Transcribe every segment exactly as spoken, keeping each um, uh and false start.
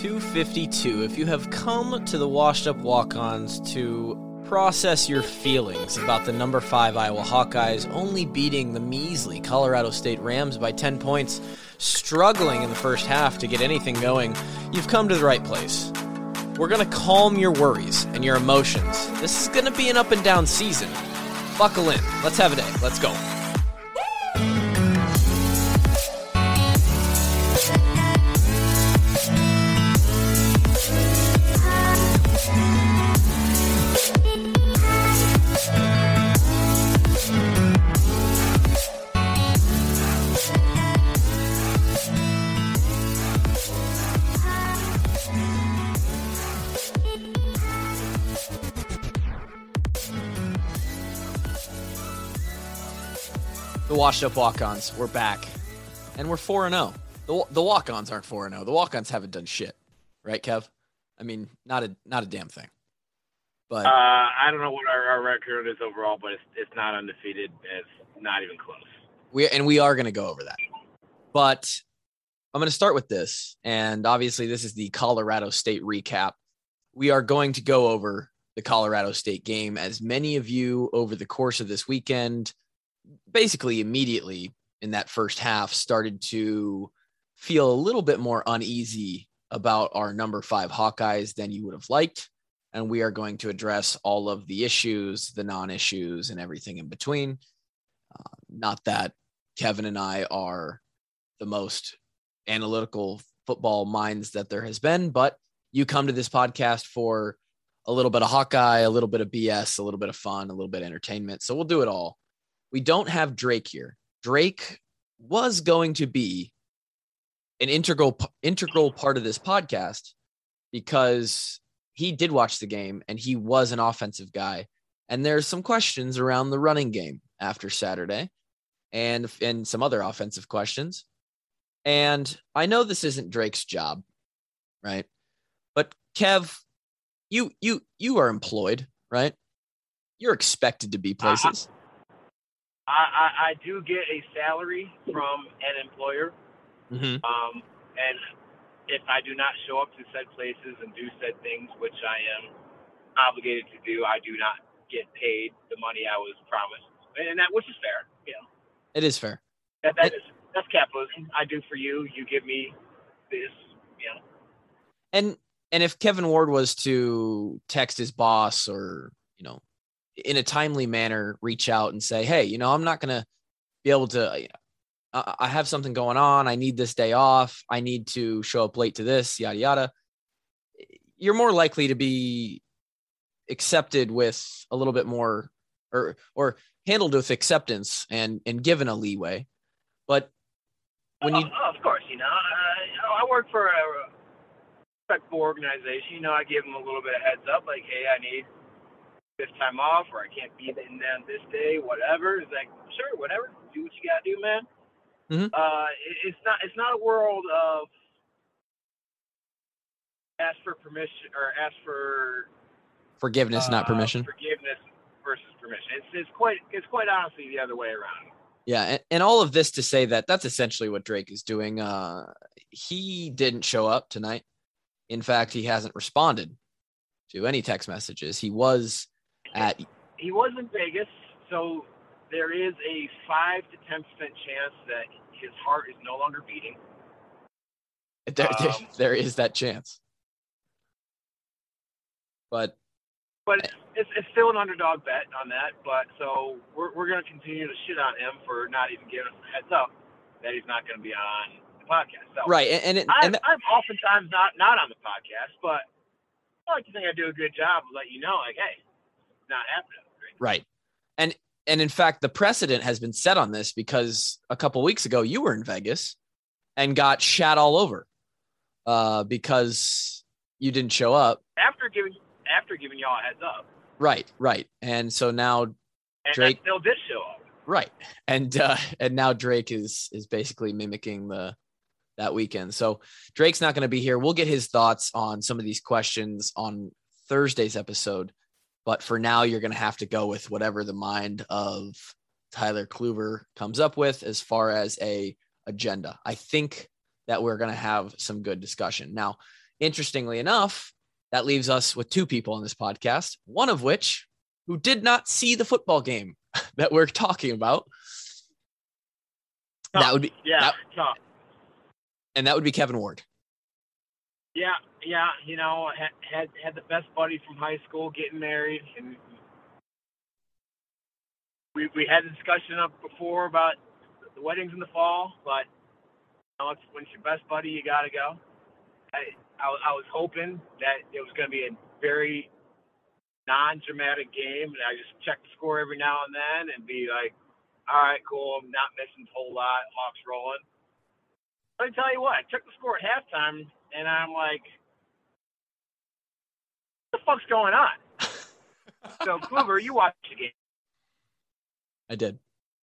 two fifty-two. If you have come to the Washed Up Walk-Ons to process your feelings about the number five Iowa Hawkeyes only beating the measly Colorado State Rams by ten points, struggling in the first half to get anything going, you've come to the right place. We're going to calm your worries and your emotions. This is going to be an up and down season. Buckle in. Let's have a day. Let's go. The Washed Up Walk-Ons, we're back, and we're four and oh. The, the Walk-Ons aren't four and oh. The Walk-Ons haven't done shit. Right, Kev? I mean, not a not a damn thing. But uh, I don't know what our, our record is overall, but it's it's not undefeated. It's not even close. We And we are going to go over that. But I'm going to start with this, and obviously this is the Colorado State recap. We are going to go over the Colorado State game, as many of you over the course of this weekend basically immediately in that first half started to feel a little bit more uneasy about our number five Hawkeyes than you would have liked. And we are going to address all of the issues, the non-issues, and everything in between. Uh, not that Kevin and I are the most analytical football minds that there has been, but you come to this podcast for a little bit of Hawkeye, a little bit of B S, a little bit of fun, a little bit of entertainment. So we'll do it all. We don't have Drake here. Drake was going to be an integral integral part of this podcast because he did watch the game and he was an offensive guy. And there's some questions around the running game after Saturday and, and some other offensive questions. And I know this isn't Drake's job, right? But Kev, you you you are employed, right? You're expected to be places. Uh-huh. I, I, I do get a salary from an employer, mm-hmm. um, and if I do not show up to said places and do said things, which I am obligated to do, I do not get paid the money I was promised, and that which is fair. You know, it is fair. That, that it, is that's capitalism. I do for you, you give me this. You know, and and if Kevin Ward was to text his boss or you know. in a timely manner, reach out and say, hey, you know, I'm not going to be able to, you know, I have something going on. I need this day off. I need to show up late to this, yada, yada. You're more likely to be accepted with a little bit more or, or handled with acceptance and, and given a leeway. But when you, oh, of course, you know, I, I work for a respectable organization. You know, I give them a little bit of heads up, like, hey, I need this time off, or I can't be in there this day, whatever. It's like, sure, whatever. Do what you gotta do, man. Mm-hmm. Uh, it, it's not. It's not a world of ask for permission or ask for forgiveness, uh, not permission. Forgiveness versus permission. It's it's quite it's quite honestly the other way around. Yeah, and, and all of this to say that that's essentially what Drake is doing. Uh, he didn't show up tonight. In fact, he hasn't responded to any text messages. He was. At, he was in Vegas, so there is a five to ten percent chance that his heart is no longer beating. There, um, there, there is that chance, but but it's, it's, it's still an underdog bet on that. But so we're we're going to continue to shit on him for not even giving us a heads up that he's not going to be on the podcast. So, right, and, and, it, I'm, and that, I'm oftentimes not not on the podcast, but I like to think I do a good job of letting you know, like, hey. Not happening. Right. And and in fact, the precedent has been set on this because a couple weeks ago you were in Vegas and got shat all over uh, because you didn't show up. After giving after giving y'all a heads up. Right, right. And so now and Drake I still did show up. Right. And uh, and now Drake is is basically mimicking the that weekend. So Drake's not going to be here. We'll get his thoughts on some of these questions on Thursday's episode. But for now, you're going to have to go with whatever the mind of Tyler Kluver comes up with as far as a agenda. I think that we're going to have some good discussion. Now, Interestingly enough, that leaves us with two people on this podcast, one of which who did not see the football game that we're talking about. Tough. That would be yeah, that, tough. And that would be Kevin Ward. Yeah, yeah. You know, had had, had the best buddy from high school getting married, and we we had a discussion up before about the weddings in the fall, but you know, it's, when it's your best buddy, you got to go. I, I, I was hoping that it was going to be a very non-dramatic game, and I just check the score every now and then and be like, all right, cool, I'm not missing a whole lot, Hawks rolling. Let me tell you what, I checked the score at halftime, and I'm like, what the fuck's going on? So, Kluber, you watched the game. I did.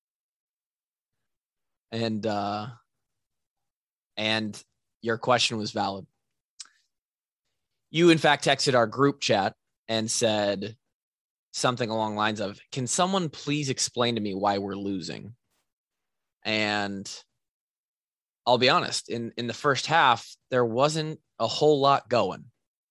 And, uh, and your question was valid. You, in fact, texted our group chat and said something along the lines of, can someone please explain to me why we're losing? And I'll be honest, in, in the first half, there wasn't a whole lot going.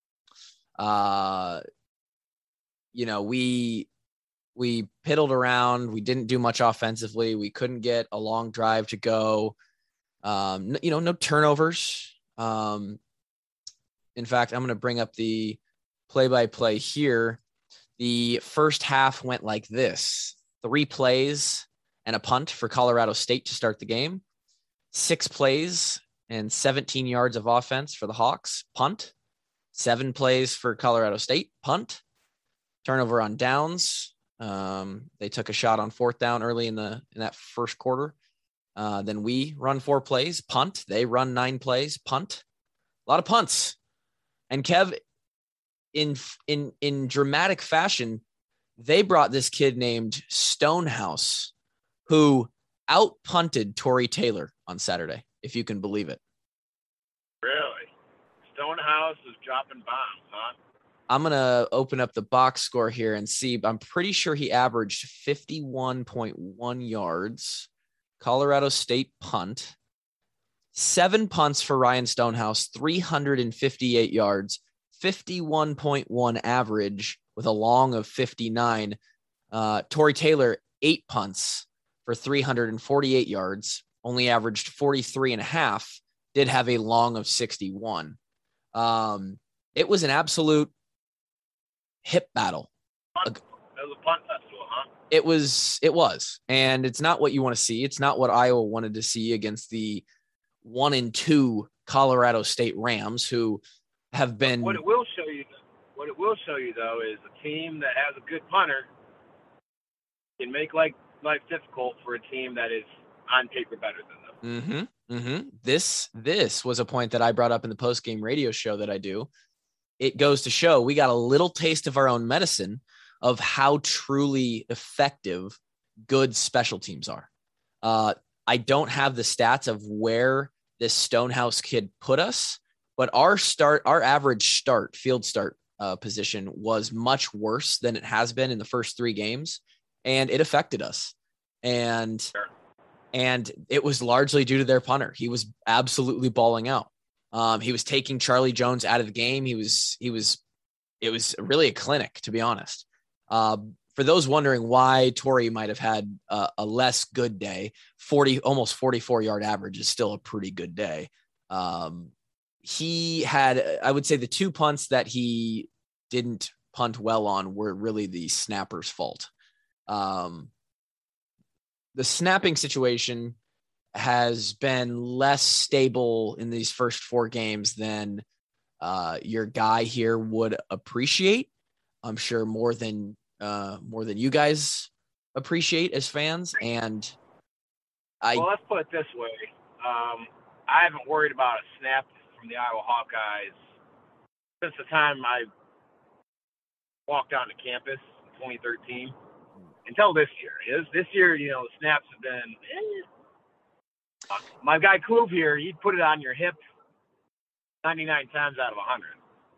Uh, you know, we, we piddled around. We didn't do much offensively. We couldn't get a long drive to go. Um, you know, no turnovers. Um, in fact, I'm going to bring up the play-by-play here. The first half went like this: three plays and a punt for Colorado State to start the game, six plays and seventeen yards of offense for the Hawks, punt, seven plays for Colorado State, punt, turnover on downs. Um, they took a shot on fourth down early in the in that first quarter. Uh, then we run four plays, punt. They run nine plays, punt. A lot of punts. And Kev, in in in dramatic fashion, they brought this kid named Stonehouse, who out punted Tory Taylor on Saturday, if you can believe it. Really? Stonehouse is dropping bombs, huh? I'm going to open up the box score here and see. I'm pretty sure he averaged fifty-one point one yards. Colorado State punt. Seven punts for Ryan Stonehouse, three hundred fifty-eight yards, fifty-one point one average with a long of fifty-nine. Uh, Tory Taylor, eight punts for three hundred forty-eight yards, only averaged forty-three and a half, did have a long of sixty-one. Um, it was an absolute hip battle. Punt. It was a punt festival, huh? It was, it was, and it's not what you want to see. It's not what Iowa wanted to see against the one and two Colorado State Rams, who have been. What it will show you, what it will show you though, is a team that has a good punter can make like life difficult for a team that is on paper better than them. Mm-hmm, mm-hmm. This this was a point that I brought up in the post-game radio show that I do. It goes to show we got a little taste of our own medicine of how truly effective good special teams are. Uh, I don't have the stats of where this Stonehouse kid put us, but our start, our average start, field start uh, position was much worse than it has been in the first three games, and it affected us. And Sure. and it was largely due to their punter. He was absolutely balling out. Um, he was taking Charlie Jones out of the game. He was, he was, it was really a clinic, to be honest. Uh, for those wondering why Tory might have had a, a less good day, forty, almost forty-four yard average is still a pretty good day. Um, he had, I would say the two punts that he didn't punt well on were really the snapper's fault. Um, the snapping situation has been less stable in these first four games than uh, your guy here would appreciate. I'm sure more than uh, more than you guys appreciate as fans. And I well, let's put it this way: um, I haven't worried about a snap from the Iowa Hawkeyes since the time I walked onto campus in twenty thirteen until this year. Is this year, you know, the snaps have been. Eh. My guy Kluve here, he'd put it on your hip ninety-nine times out of one hundred.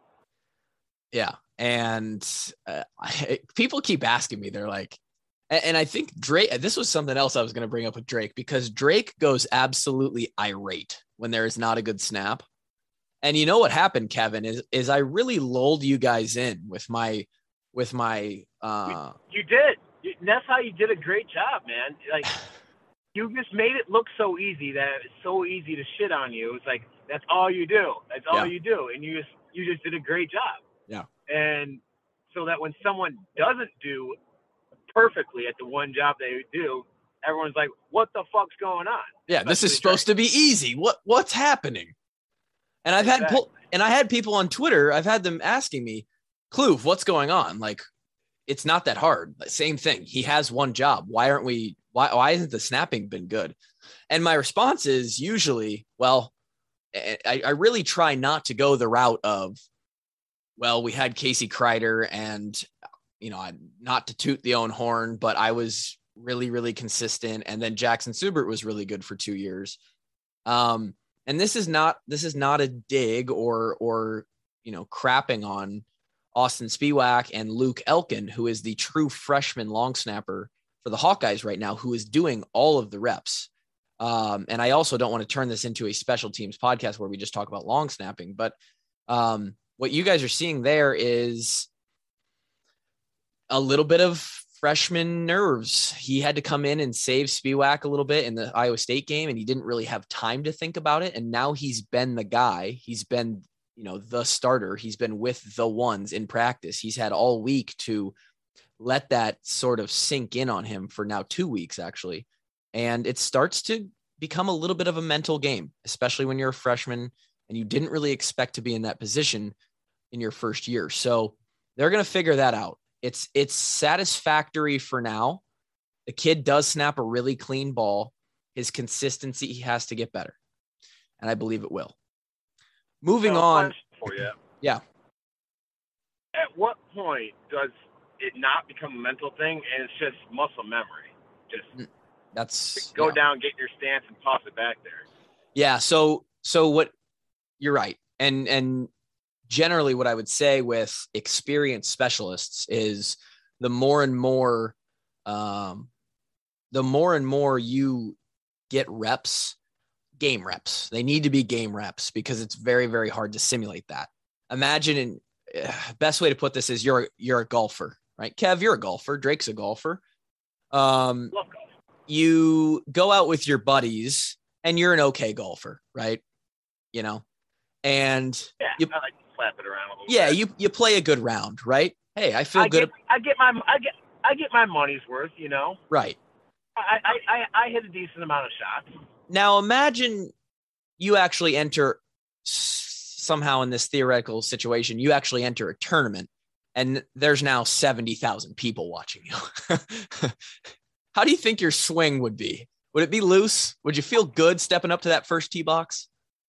Yeah. And uh, I, people keep asking me, they're like, and, and I think Drake, this was something else I was going to bring up with Drake, because Drake goes absolutely irate when there is not a good snap. And you know what happened, Kevin, is, is I really lulled you guys in with my, with my, uh, you, you did. You, that's how you did a great job, man. Like, you just made it look so easy that it's so easy to shit on you. It's like, that's all you do. That's all yeah. you do. And you just, you just did a great job. Yeah. And so that when someone doesn't do perfectly at the one job they do, everyone's like, what the fuck's going on? Yeah. This is supposed to be easy. What, what's happening? And I've exactly. had, and I had people on Twitter, I've had them asking me, Kloov, what's going on? Like, it's not that hard. Same thing. He has one job. Why aren't we, why, why hasn't the snapping been good? And my response is usually, well, I, I really try not to go the route of, well, we had Casey Kreider and, you know, not to toot the own horn, but I was really, really consistent. And then Jackson Subert was really good for two years. Um, and this is not, this is not a dig or, or, you know, crapping on Austin Spiewak and Luke Elkin, who is the true freshman long snapper for the Hawkeyes right now, who is doing all of the reps. Um, and I also don't want to turn this into a special teams podcast where we just talk about long snapping, but um, what you guys are seeing there is a little bit of freshman nerves. He had to come in and save Spiewak a little bit in the Iowa State game, and he didn't really have time to think about it. And now he's been the guy. He's been, you know, the starter. He's been with the ones in practice. He's had all week to let that sort of sink in on him for now two weeks, actually. And it starts to become a little bit of a mental game, especially when you're a freshman and you didn't really expect to be in that position in your first year. So they're going to figure that out. It's, it's satisfactory for now. The kid does snap a really clean ball. His consistency, he has to get better. And I believe it will. Moving so on. For you. Yeah. At what point does it not become a mental thing and it's just muscle memory? Just that's go yeah. down, get your stance and toss it back there. Yeah. So, so what you're right. And, and generally what I would say with experienced specialists is the more and more, um, the more and more you get reps, game reps, they need to be game reps because it's very, very hard to simulate that. Imagine, in, uh, best way to put this is you're, you're a golfer, right? Kev, you're a golfer. Drake's a golfer. Um, Love golf. You go out with your buddies and you're an okay golfer, right? You know, and yeah, you, I like to slap it around a little yeah, bit. you, you play a good round, right? Hey, I feel I good. Get, I get my, I get, I get my money's worth, you know? Right. I, I, I, I hit a decent amount of shots. Now imagine you actually enter somehow in this theoretical situation, you actually enter a tournament and there's now seventy thousand people watching you. How do you think your swing would be? Would it be loose? Would you feel good stepping up to that first tee box?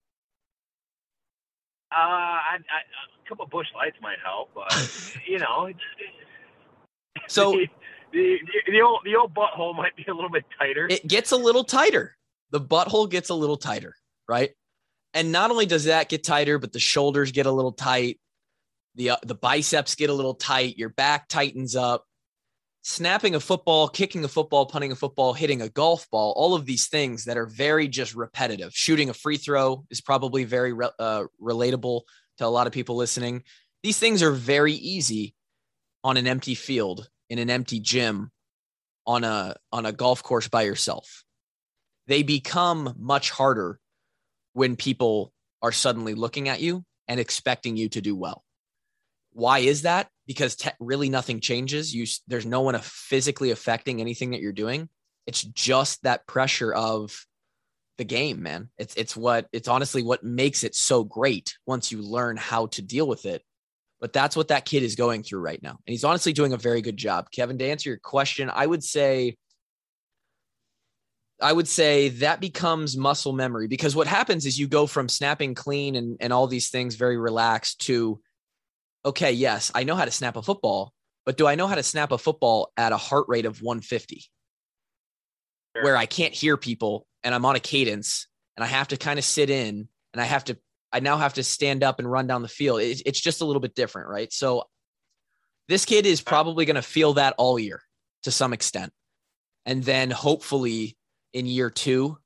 Uh, I, I, a couple of Busch Lights might help, but you know, it's, so the, the, the, the old, the old butthole might be a little bit tighter. It gets a little tighter. The butthole gets a little tighter, right? And not only does that get tighter, but the shoulders get a little tight. The, uh, the biceps get a little tight. Your back tightens up. Snapping a football, kicking a football, punting a football, hitting a golf ball, all of these things that are very just repetitive. Shooting a free throw is probably very re- uh, relatable to a lot of people listening. These things are very easy on an empty field, in an empty gym, on a, on a golf course by yourself. They become much harder when people are suddenly looking at you and expecting you to do well. Why is that? Because te- really nothing changes. You, there's no one physically affecting anything that you're doing. It's just that pressure of the game, man. It's, it's what, it's honestly what makes it so great once you learn how to deal with it. But that's what that kid is going through right now. And he's honestly doing a very good job. Kevin, to answer your question, I would say, I would say that becomes muscle memory, because what happens is you go from snapping clean and, and all these things very relaxed to, okay, yes, I know how to snap a football, but do I know how to snap a football at a heart rate of one fifty Sure. where I can't hear people and I'm on a cadence and I have to kind of sit in and I have to, I now have to stand up and run down the field. It, it's just a little bit different, right? So this kid is probably going to feel that all year to some extent. And then hopefully in year two,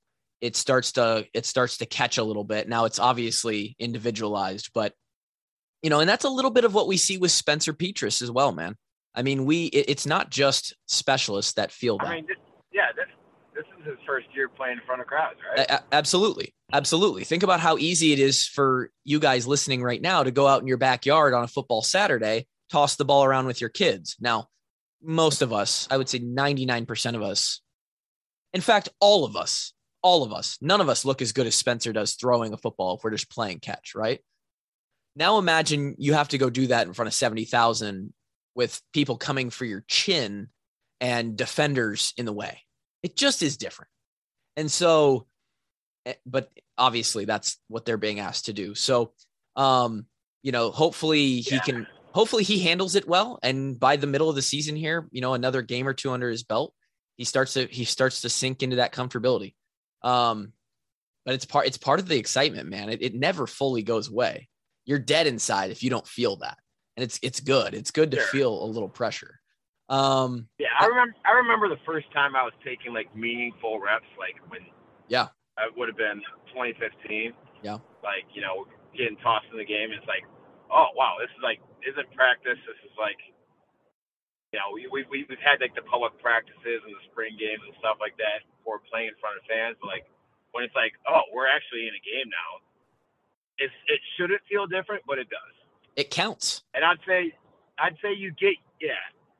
it starts to, it starts to catch a little bit. Now it's obviously individualized, but you know, and that's a little bit of what we see with Spencer Petras as well, man. I mean, we, it, it's not just specialists that feel that. I mean, this, yeah, this, this is his first year playing in front of crowds, right? A- absolutely. Absolutely. Think about how easy it is for you guys listening right now to go out in your backyard on a football Saturday, toss the ball around with your kids. Now, most of us, I would say ninety-nine percent of us, in fact, all of us, all of us, none of us look as good as Spencer does throwing a football if we're just playing catch, right? Now imagine you have to go do that in front of seventy thousand with people coming for your chin and defenders in the way. It just is different. And so, but obviously that's what they're being asked to do. So, um, you know, hopefully he yeah. can, hopefully he handles it well. And by the middle of the season here, you know, another game or two under his belt, he starts to, he starts to sink into that comfortability. Um, but it's part, it's part of the excitement, man. It, it never fully goes away. You're dead inside if you don't feel that. And it's, it's good. It's good to sure. feel a little pressure. Um, yeah, I remember, I remember the first time I was taking like meaningful reps, like when, yeah, it would have been twenty fifteen. Yeah. Like, you know, getting tossed in the game. It's like, oh, wow, this is like, isn't practice. This is like, you know, we, we, we've had like the public practices and the spring games and stuff like that before playing in front of fans. But like, when it's like, oh, we're actually in a game now, it's, it shouldn't feel different, but it does. It counts. And I'd say, I'd say you get, yeah.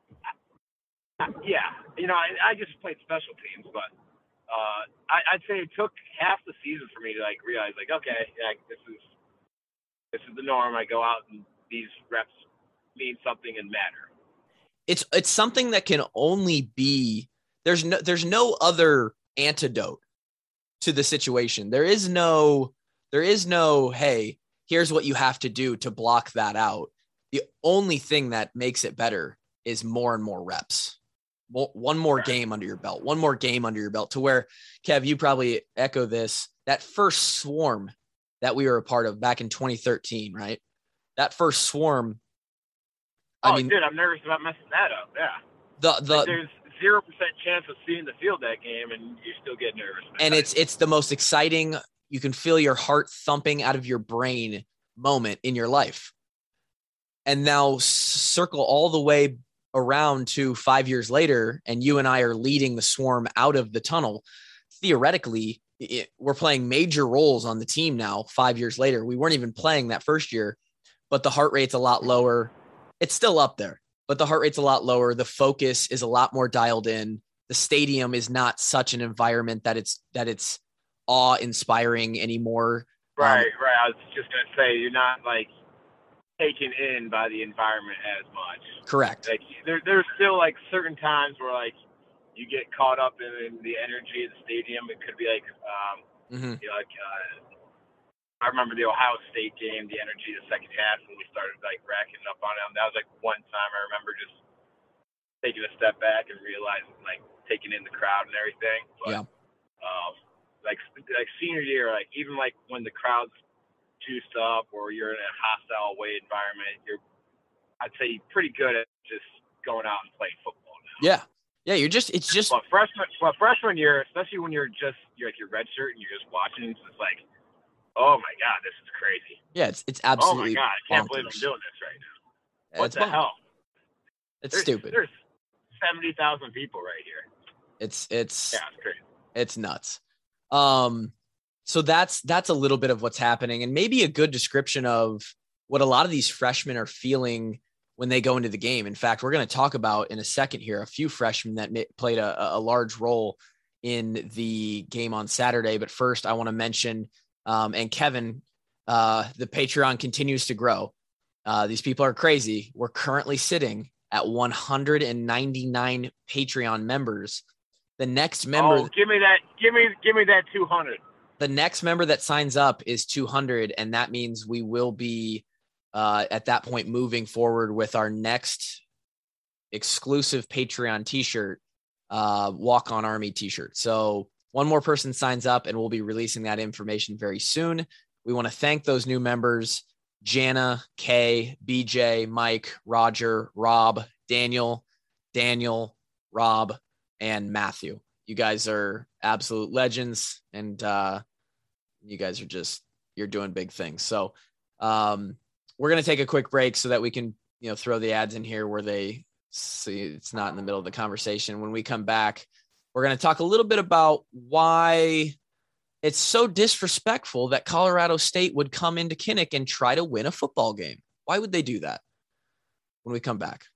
Yeah. You know, I, I just played special teams, but uh, I, I'd say it took half the season for me to like realize, like, okay, yeah, this is, this is the norm. I go out and these reps mean something and matter. It's, it's something that can only be, there's no, there's no other antidote to the situation. There is no, there is no, hey, here's what you have to do to block that out. The only thing that makes it better is more and more reps, more, one more right. game under your belt, one more game under your belt to where, Kev, you probably echo this, that first swarm that we were a part of back in twenty thirteen, right? That first swarm. Oh, I mean, dude, I'm nervous about messing that up. Yeah. The, the, like there's zero percent chance of seeing the field that game and you still get nervous. And it's, it's the most exciting. You can feel your heart thumping out of your brain moment in your life. And now circle all the way around to five years later, and you and I are leading the swarm out of the tunnel. Theoretically, it, we're playing major roles on the team now, five years later. We weren't even playing that first year, but the heart rate's a lot lower. It's still up there, but the heart rate's a lot lower. The focus is a lot more dialed in. The stadium is not such an environment that it's, that it's awe-inspiring anymore. Right, um, right. I was just going to say, you're not like taken in by the environment as much. Correct. Like there, there's still like certain times where like you get caught up in, in the energy of the stadium. It could be like, um, mm-hmm. you know, like uh, I remember the Ohio State game, the energy of the second half when we started like racking up on them. That was like one time I remember just taking a step back and realizing like taking in the crowd and everything. But, yeah. Um, like like senior year, like even like when the crowd's juiced up or you're in a hostile away environment, you're I'd say pretty good at just going out and playing football now. Yeah. Yeah, you're just it's just well freshman well freshman year, especially when you're just you're like your red shirt and you're just watching, it's just like, oh my God, this is crazy. Yeah, it's it's absolutely oh my God, I can't bonkers. believe I'm doing this right now. Yeah, what it's the bonkers. hell? It's there's, stupid. There's seventy thousand people right here. It's it's yeah, it's crazy. It's nuts. Um, so that's, that's a little bit of what's happening and maybe a good description of what a lot of these freshmen are feeling when they go into the game. In fact, we're going to talk about in a second here, a few freshmen that played a, a large role in the game on Saturday. But first I want to mention, um, and Kevin, uh, the Patreon continues to grow. Uh, these people are crazy. We're currently sitting at one hundred ninety-nine Patreon members. The next member, oh, give me that, give me, give me that two hundred. The next member that signs up is two hundred. And that means we will be uh, at that point moving forward with our next exclusive Patreon t-shirt, uh, Walk On Army t-shirt. So one more person signs up and we'll be releasing that information very soon. We want to thank those new members, Jana, Kay, B J, Mike, Roger, Rob, Daniel, Daniel, Rob, and Matthew. You guys are absolute legends, and uh, you guys are just, you're doing big things. So um, we're going to take a quick break so that we can, you know, throw the ads in here where they see it's not in the middle of the conversation. When we come back, we're going to talk a little bit about why it's so disrespectful that Colorado State would come into Kinnick and try to win a football game. Why would they do that? When we come back.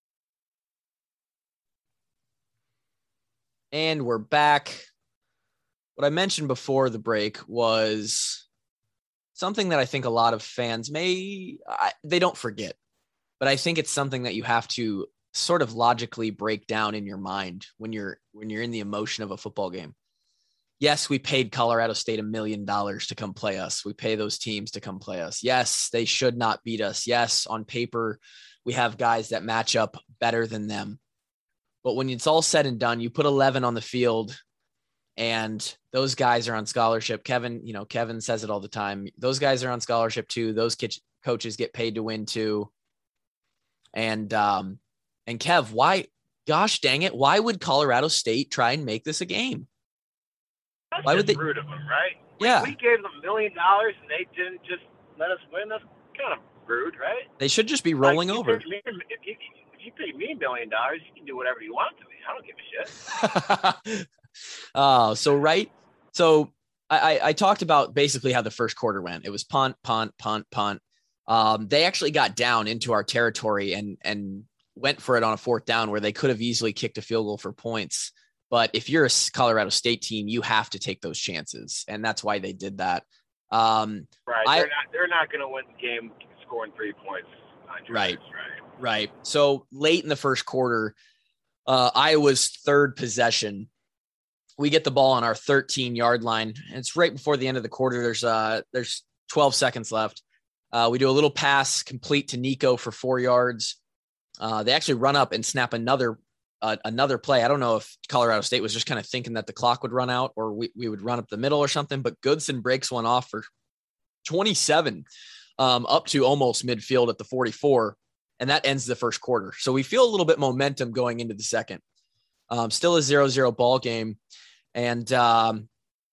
And we're back. What I mentioned before the break was something that I think a lot of fans may, I, they don't forget, but I think it's something that you have to sort of logically break down in your mind when you're, when you're in the emotion of a football game. Yes, we paid Colorado State a million dollars to come play us. We pay those teams to come play us. Yes, they should not beat us. Yes, on paper, we have guys that match up better than them. But when it's all said and done, you put eleven on the field and those guys are on scholarship. Kevin, you know, Kevin says it all the time. Those guys are on scholarship too. Those coaches get paid to win too. And, um, and Kev, why, gosh dang it, why would Colorado State try and make this a game? That's why would they? Rude of them, right? Yeah. We, we gave them a million dollars and they didn't just let us win. That's kind of rude, right? They should just be rolling like, over. If you, if, you, if you pay me a million dollars, you can do whatever you want to me. I don't give a shit. Oh, so right. So I, I talked about basically how the first quarter went. It was punt, punt, punt, punt. Um, they actually got down into our territory and and went for it on a fourth down where they could have easily kicked a field goal for points. But if you're a Colorado State team, you have to take those chances, and that's why they did that. Um, right. I, they're not. They're not going to win the game scoring three points. Right. Right. Right. So late in the first quarter, uh, Iowa's third possession, we get the ball on our thirteen yard line. And it's right before the end of the quarter. There's uh there's twelve seconds left. Uh, we do a little pass complete to Nico for four yards. Uh, they actually run up and snap another uh, another play. I don't know if Colorado State was just kind of thinking that the clock would run out or we, we would run up the middle or something, but Goodson breaks one off for twenty-seven um, up to almost midfield at the forty-four. And that ends the first quarter. So we feel a little bit momentum going into the second. Um, still a zero zero ball game. And um,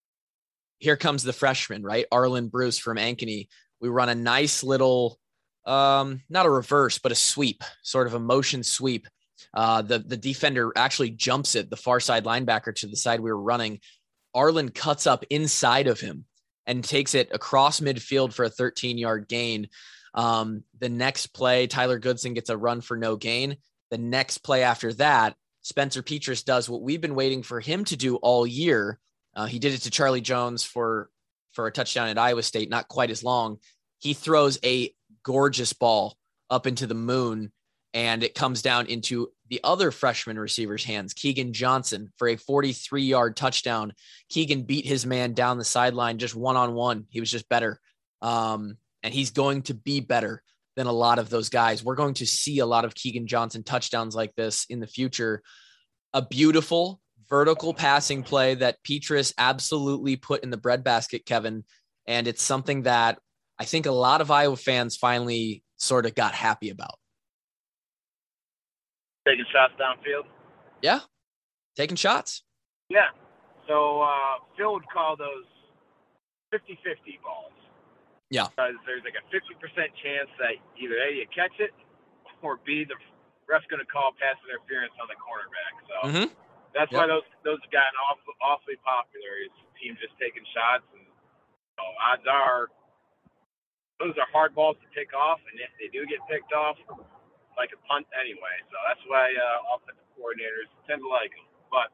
here comes the freshman, right? Arlen Bruce from Ankeny. We run a nice little, um, not a reverse, but a sweep, sort of a motion sweep. Uh, the, the defender actually jumps it, the far side linebacker to the side we were running. Arlen cuts up inside of him and takes it across midfield for a thirteen yard gain. Um, the next play, Tyler Goodson gets a run for no gain. The next play after that, Spencer Petras does what we've been waiting for him to do all year. Uh, he did it to Charlie Jones for, for a touchdown at Iowa State, not quite as long. He throws a gorgeous ball up into the moon, and it comes down into the other freshman receiver's hands, Keegan Johnson, for a forty-three yard touchdown. Keegan beat his man down the sideline just one-on-one. He was just better. Um, and he's going to be better than a lot of those guys. We're going to see a lot of Keegan Johnson touchdowns like this in the future. A beautiful vertical passing play that Petras absolutely put in the breadbasket, Kevin. And it's something that I think a lot of Iowa fans finally sort of got happy about. Taking shots downfield? Yeah. Taking shots. Yeah. So uh, Phil would call those fifty-fifty balls. Yeah. Because there's like a fifty percent chance that either A, you catch it, or B, the ref's going to call pass interference on the cornerback. So mm-hmm. that's yep. why those those have gotten awfully, awfully popular. Is teams just taking shots, and you know, odds are those are hard balls to pick off, and if they do get picked off, like a punt anyway. So that's why uh, offensive coordinators tend to like them. But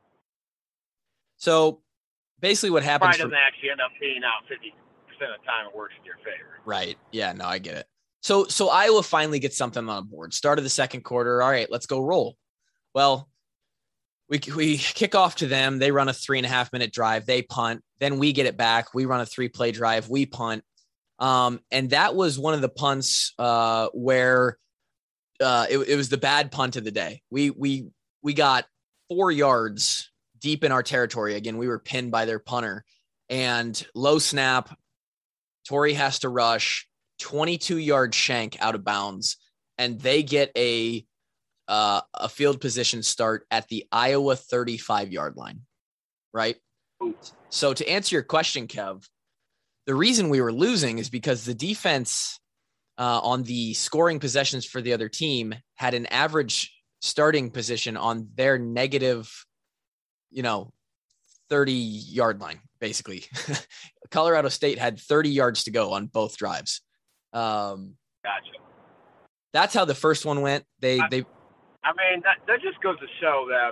so basically, what happens probably doesn't for- actually end up being out fifty. Of the time it works in your favor. Right. Yeah, no, I get it. So, so Iowa finally gets something on the board. Start of the second quarter. All right, let's go roll. Well, we, we kick off to them. They run a three and a half minute drive. They punt. Then we get it back. We run a three play drive. We punt. Um, and that was one of the punts uh, where uh, it, it was the bad punt of the day. We, we, we got four yards deep in our territory. Again, we were pinned by their punter and low snap. Torrey has to rush twenty-two yard shank out of bounds, and they get a uh, a field position start at the Iowa thirty-five yard line, right? Ooh. So to answer your question, Kev, the reason we were losing is because the defense uh, on the scoring possessions for the other team had an average starting position on their negative, you know, thirty yard line, basically. Colorado State had thirty yards to go on both drives. Um, gotcha. That's how the first one went. They, I, they, I mean, that, that just goes to show that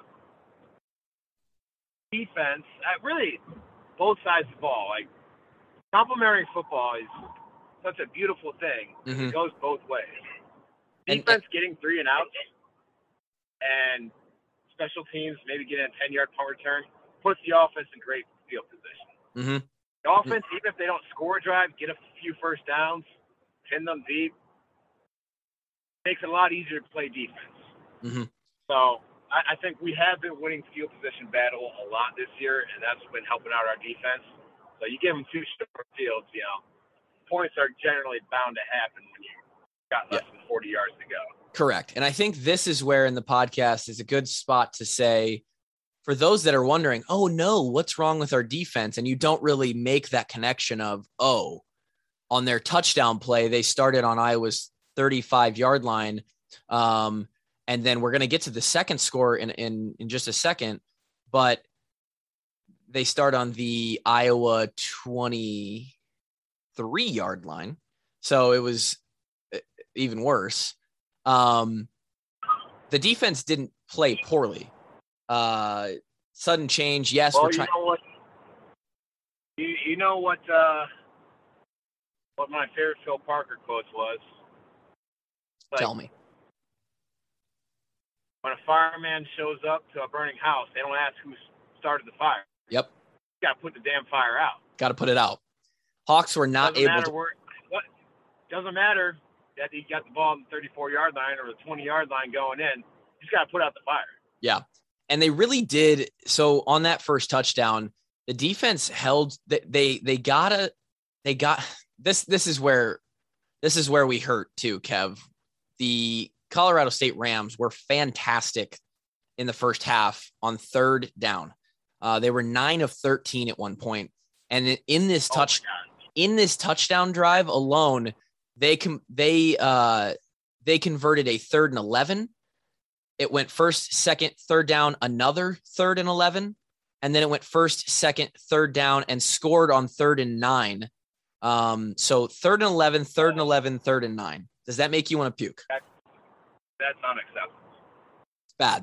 defense, uh, really both sides of the ball, like complementary football is such a beautiful thing. mm-hmm. It goes both ways. And, Defense and, getting three and out, and special teams maybe getting a ten-yard punt return puts the offense in great field position. mm-hmm. The offense, even if they don't score a drive, get a few first downs, pin them deep, makes it a lot easier to play defense. Mm-hmm. So I, I think we have been winning field position battle a lot this year, and that's been helping out our defense. So you give them two short fields, you know, points are generally bound to happen when you got less yeah. than forty yards to go. Correct. And I think this is where in the podcast is a good spot to say, for those that are wondering, oh no, what's wrong with our defense? And you don't really make that connection of, oh, on their touchdown play, they started on Iowa's thirty-five yard line. Um, and then we're going to get to the second score in, in, in just a second, but they start on the Iowa twenty-three yard line. So it was even worse. Um, the defense didn't play poorly. Uh, sudden change. Yes. Well, we're trying. You know what, you, you know what, uh, what my favorite Phil Parker quote was? Like, tell me. When a fireman shows up to a burning house, they don't ask who started the fire. Yep. You got to put the damn fire out. Got to put it out. Hawks were not doesn't able matter to. Where, what, doesn't matter that he got the ball on the thirty-four yard line or the twenty yard line going in. You just got to put out the fire. Yeah. And they really did. So on that first touchdown, the defense held they, they, they gotta, they got this. This is where, this is where we hurt too, Kev. The Colorado State Rams were fantastic in the first half on third down. Uh, they were nine of thirteen at one point. And in this touch, oh in this touchdown drive alone, they com- they uh, they converted a third and eleven. It went first, second, third down, another third and eleven, and then it went first, second, third down, and scored on third and nine. Um, so third and eleven, third and eleven, third and nine. Does that make you want to puke? That's, that's unacceptable. It's bad.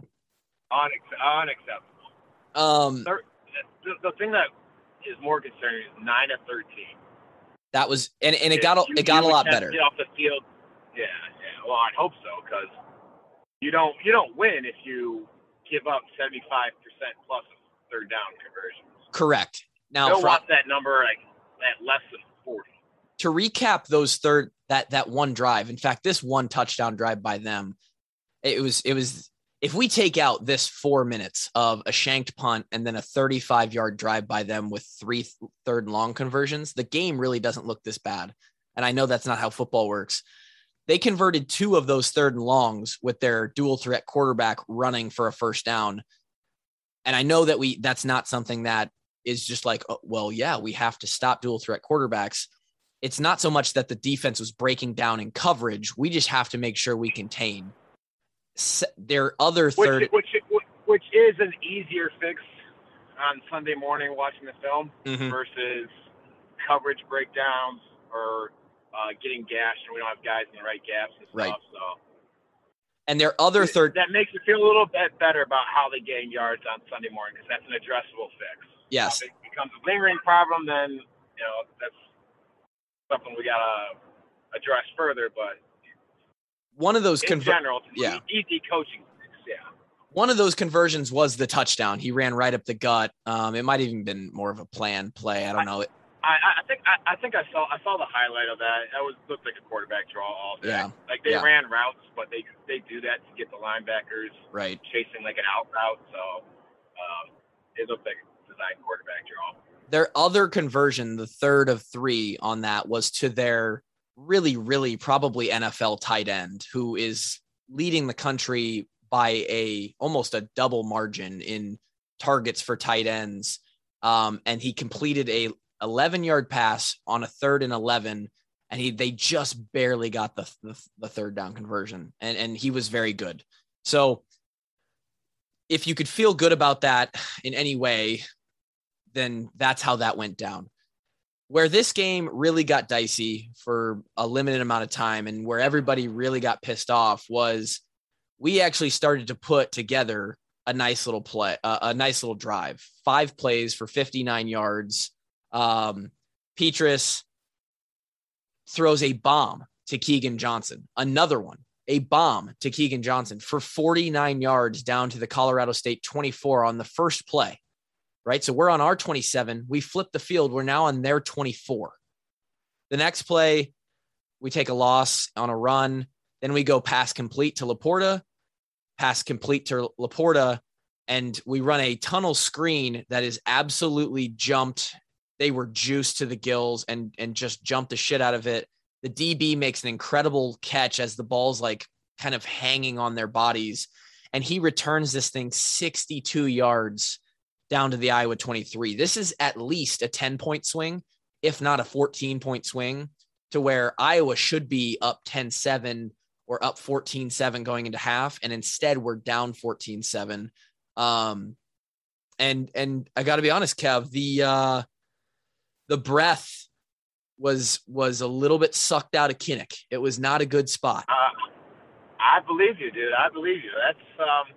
Unac- unacceptable. Um, the, the, the thing that is more concerning is nine of thirteen. That was, and, and it got a, it got a lot better. Get off the field. Yeah, yeah. Well, I'd hope so, because you don't you don't win if you give up seventy-five percent plus of third down conversions. Correct. Now, don't for, want that number like at less than forty. To recap those third that that one drive. In fact, this one touchdown drive by them, it was it was. If we take out this four minutes of a shanked punt and then a thirty-five yard drive by them with three third and long conversions, the game really doesn't look this bad. And I know that's not how football works. They converted two of those third and longs with their dual threat quarterback running for a first down. And I know that we, that's not something that is just like, oh, well, yeah, we have to stop dual threat quarterbacks. It's not so much that the defense was breaking down in coverage. We just have to make sure we contain their other third. Which, which, which is an easier fix on Sunday morning watching the film mm-hmm. versus coverage breakdowns or uh, getting gashed and we don't have guys in the right gaps and stuff. Right. So, and their other third. That makes it feel a little bit better about how they gain yards on Sunday morning because that's an addressable fix. Yes. If it becomes a lingering problem, then, you know, that's something we got to address further, but one of those in conver- general, yeah. easy coaching. Yeah. One of those conversions was the touchdown. He ran right up the gut. Um, it might have even been more of a planned play. I don't I, know. I, I think I, I think I saw I saw the highlight of that. That was looked like a quarterback draw all day. Yeah. Like they yeah. ran routes, but they they do that to get the linebackers right chasing like an out route. So um, it looked like a design quarterback draw. Their other conversion, the third of three on that, was to their really, really probably N F L tight end who is leading the country by a almost a double margin in targets for tight ends. Um, and he completed a eleven yard pass on a third and eleven, and he, they just barely got the, the, the third down conversion, and, and he was very good. So if you could feel good about that in any way, then that's how that went down. Where this game really got dicey for a limited amount of time and where everybody really got pissed off was we actually started to put together a nice little play, uh, a nice little drive, five plays for fifty-nine yards. Um, Petrus throws a bomb to Keegan Johnson, another one, a bomb to Keegan Johnson for forty-nine yards down to the Colorado State twenty-four on the first play. Right. So we're on our twenty-seven. We flip the field. We're now on their twenty-four. The next play, we take a loss on a run. Then we go pass complete to Laporta, pass complete to Laporta, and we run a tunnel screen that is absolutely jumped. They were juiced to the gills and, and just jumped the shit out of it. The D B makes an incredible catch as the ball's like kind of hanging on their bodies. And he returns this thing sixty-two yards down to the Iowa twenty-three. This is at least a ten point swing, if not a fourteen point swing, to where Iowa should be up ten seven or up fourteen seven going into half. And instead we're down fourteen seven. Um, and, and I gotta be honest, Kev, the, uh, the breath was, was a little bit sucked out of Kinnick. It was not a good spot. Uh, I believe you, dude. I believe you. That's, um,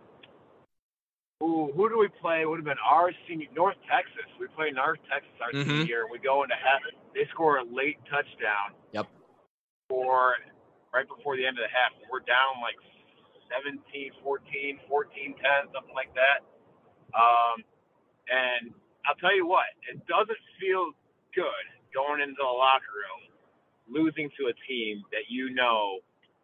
Ooh, who do we play? It would have been our senior, North Texas. We play North Texas our mm-hmm. senior year, and we go into half. They score a late touchdown. Yep. For right before the end of the half. We're down like seventeen fourteen, fourteen ten, something like that. Um, and I'll tell you what, it doesn't feel good going into the locker room, losing to a team that you know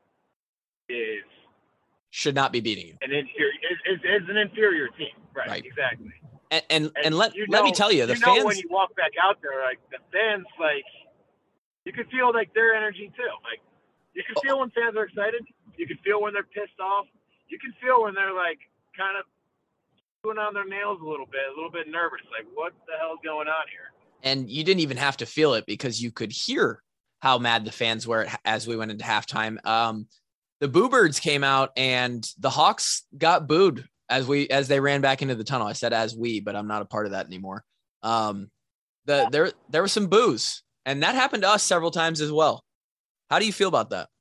is should not be beating you. An inferior is, is, is an inferior team, right? Right. Exactly. And and, and, and let you let know, me tell you, the you fans. Know when you walk back out there, like the fans, like you can feel like their energy too. Like you can feel when fans are excited. You can feel when they're pissed off. You can feel when they're like kind of chewing on their nails a little bit, a little bit nervous. Like what the hell's going on here? And you didn't even have to feel it because you could hear how mad the fans were as we went into halftime. Um, The Boo Birds came out and the Hawks got booed as we as they ran back into the tunnel. I said as we, but I'm not a part of that anymore. Um, the there there was some boos, and that happened to us several times as well. How do you feel about that?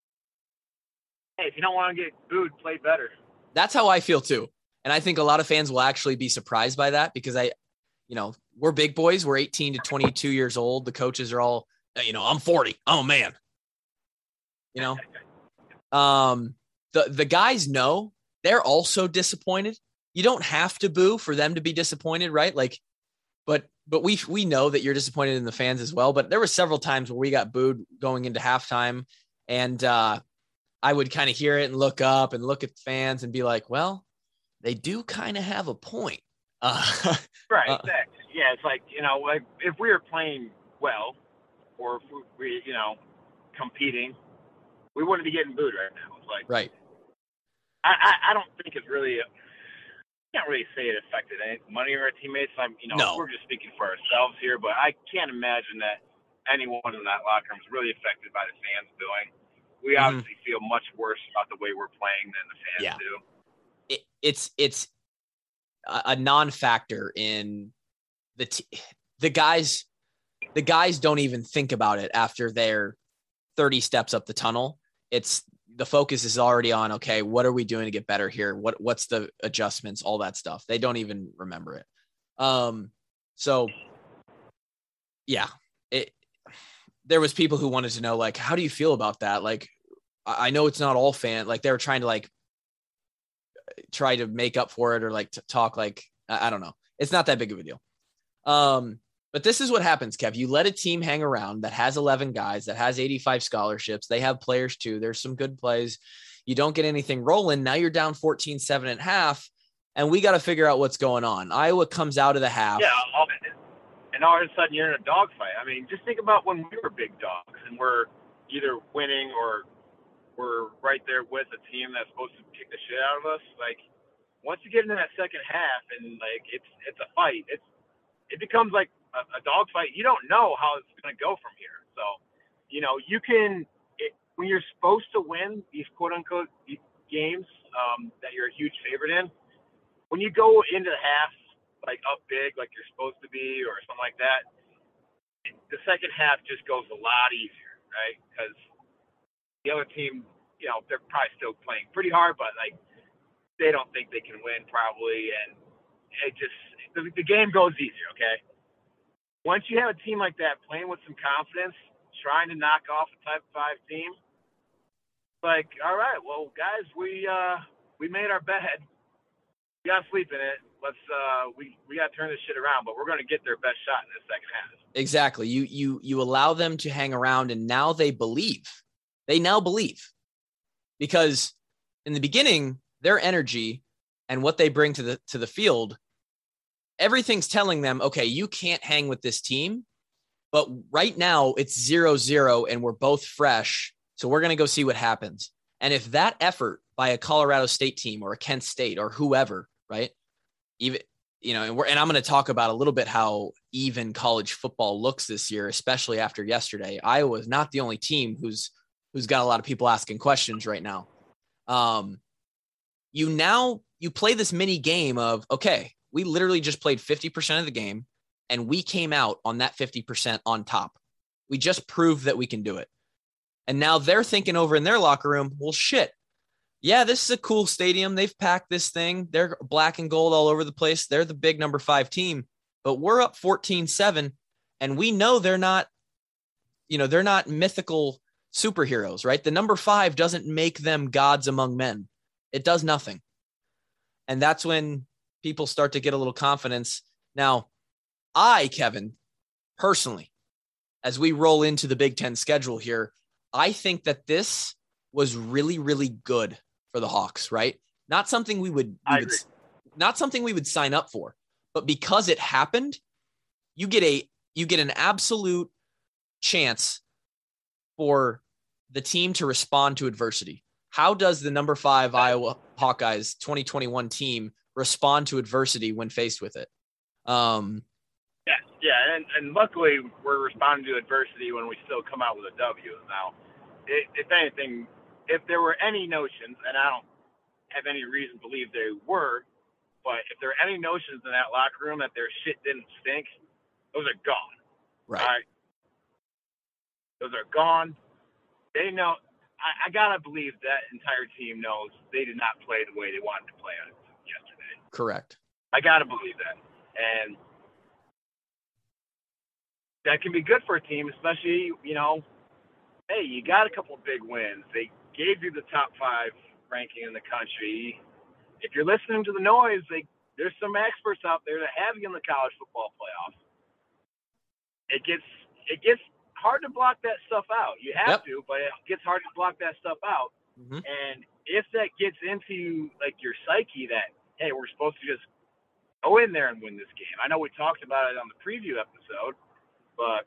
Hey, if you don't want to get booed, play better. That's how I feel too, and I think a lot of fans will actually be surprised by that because I, you know, we're big boys. We're eighteen to twenty-two years old. The coaches are all, you know, I'm forty. I'm a man. You know. Um, the, the guys know they're also disappointed. You don't have to boo for them to be disappointed, right? Like, but, but we, we know that you're disappointed in the fans as well, but there were several times where we got booed going into halftime and, uh, I would kind of hear it and look up and look at fans and be like, well, they do kind of have a point. Uh, right. uh, Exactly. Yeah. It's like, you know, like if we were playing well or if we, you know, competing, we wouldn't be getting booed right now. It's like, right. I, I, I don't think it's really, I can't really say it affected any money or our teammates. I'm, you know, no. We're just speaking for ourselves here, but I can't imagine that anyone in that locker room is really affected by the fans booing. We mm-hmm. obviously feel much worse about the way we're playing than the fans yeah. do. It, it's, it's a, a non-factor in the, t- the guys, the guys don't even think about it after they're thirty steps up the tunnel. It's the focus is already on, okay, what are we doing to get better here? What, what's the adjustments, all that stuff. They don't even remember it. Um, so yeah, it, there was people who wanted to know, like, how do you feel about that? Like, I know it's not all fan, like they were trying to like try to make up for it or like to talk, like, I don't know. It's not that big of a deal. Um, But this is what happens, Kev. You let a team hang around that has eleven guys, that has eighty-five scholarships. They have players too. There's some good plays. You don't get anything rolling. Now you're down fourteen seven at half, and we got to figure out what's going on. Iowa comes out of the half. Yeah, and all of a sudden you're in a dogfight. I mean, just think about when we were big dogs and we're either winning or we're right there with a team that's supposed to kick the shit out of us. Like, once you get into that second half and like it's it's a fight, it's it becomes like a, a dog fight. You don't know how it's going to go from here. So, you know, you can it, when you're supposed to win these quote unquote games um, that you're a huge favorite in. When you go into the half like up big, like you're supposed to be, or something like that, the second half just goes a lot easier, right? Because the other team, you know, they're probably still playing pretty hard, but like they don't think they can win probably, and it just the, the game goes easier. Okay, once you have a team like that playing with some confidence, trying to knock off a type five team, like, all right, well, guys, we uh, we made our bed. We got to sleep in it. Let's uh, we we got to turn this shit around, but we're going to get their best shot in this second half. Exactly. You you you allow them to hang around, and now they believe. They now believe, because in the beginning, their energy and what they bring to the to the field, everything's telling them, okay, you can't hang with this team, but right now it's zero zero, and we're both fresh, so we're going to go see what happens. And if that effort by a Colorado State team or a Kent State or whoever, right, even you know, and we're and I'm going to talk about a little bit how even college football looks this year, especially after yesterday. Iowa is not the only team who's who's got a lot of people asking questions right now. Um, you now you play this mini game of, okay, we literally just played fifty percent of the game and we came out on that fifty percent on top. We just proved that we can do it. And now they're thinking over in their locker room, well, shit. Yeah, this is a cool stadium. They've packed this thing. They're black and gold all over the place. They're the big number five team, but we're up fourteen seven, and we know they're not, you know, they're not mythical superheroes, right? The number five doesn't make them gods among men. It does nothing. And that's when people start to get a little confidence. Now, I, Kevin, personally, as we roll into the Big Ten schedule here, I think that this was really, really good for the Hawks, right? Not something we would, we would not something we would sign up for, but because it happened, you get a you get an absolute chance for the team to respond to adversity. How does the number five Iowa Hawkeyes twenty twenty-one team respond to adversity when faced with it? Um, yeah, yeah, and, and luckily we're responding to adversity when we still come out with a W. Now, it, if anything, if there were any notions, and I don't have any reason to believe they were, but if there are any notions in that locker room that their shit didn't stink, those are gone. Right. All right? Those are gone. They know. I, I gotta believe that entire team knows they did not play the way they wanted to play on it yesterday. Correct. I gotta believe that, and that can be good for a team, especially, you know, hey, you got a couple of big wins. They gave you the top five ranking in the country. If you're listening to the noise, they, there's some experts out there that have you in the college football playoffs. It gets it gets hard to block that stuff out. You have yep. to, but it gets hard to block that stuff out. Mm-hmm. And if that gets into like your psyche that, hey, we're supposed to just go in there and win this game. I know we talked about it on the preview episode, but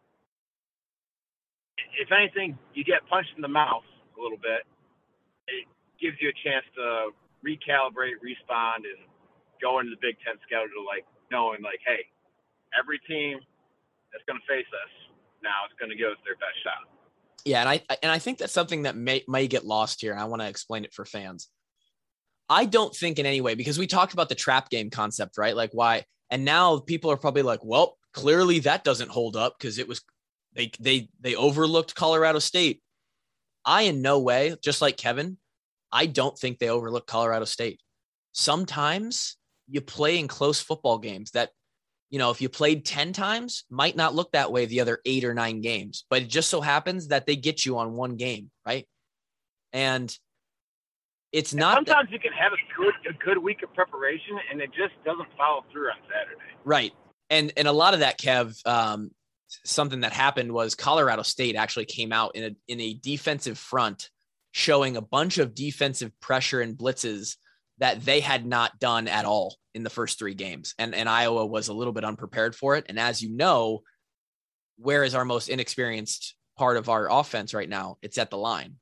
if anything, you get punched in the mouth a little bit. It gives you a chance to recalibrate, respond, and go into the Big Ten schedule like knowing, like, hey, every team that's going to face us now is going to give us their best shot. Yeah, and I and I think that's something that may may get lost here, and I want to explain it for fans. I don't think in any way, because we talked about the trap game concept, right? Like why, and now people are probably like, well, clearly that doesn't hold up because it was they they they overlooked Colorado State. I in no way, just like Kevin, I don't think they overlooked Colorado State. Sometimes you play in close football games that, you know, if you played ten times, might not look that way the other eight or nine games, but it just so happens that they get you on one game, right? And it's not sometimes that, you can have a good a good week of preparation and it just doesn't follow through on Saturday. Right. And and a lot of that, Kev, um, something that happened was Colorado State actually came out in a in a defensive front, showing a bunch of defensive pressure and blitzes that they had not done at all in the first three games. And, and Iowa was a little bit unprepared for it. And as you know, where is our most inexperienced part of our offense right now? It's at the line.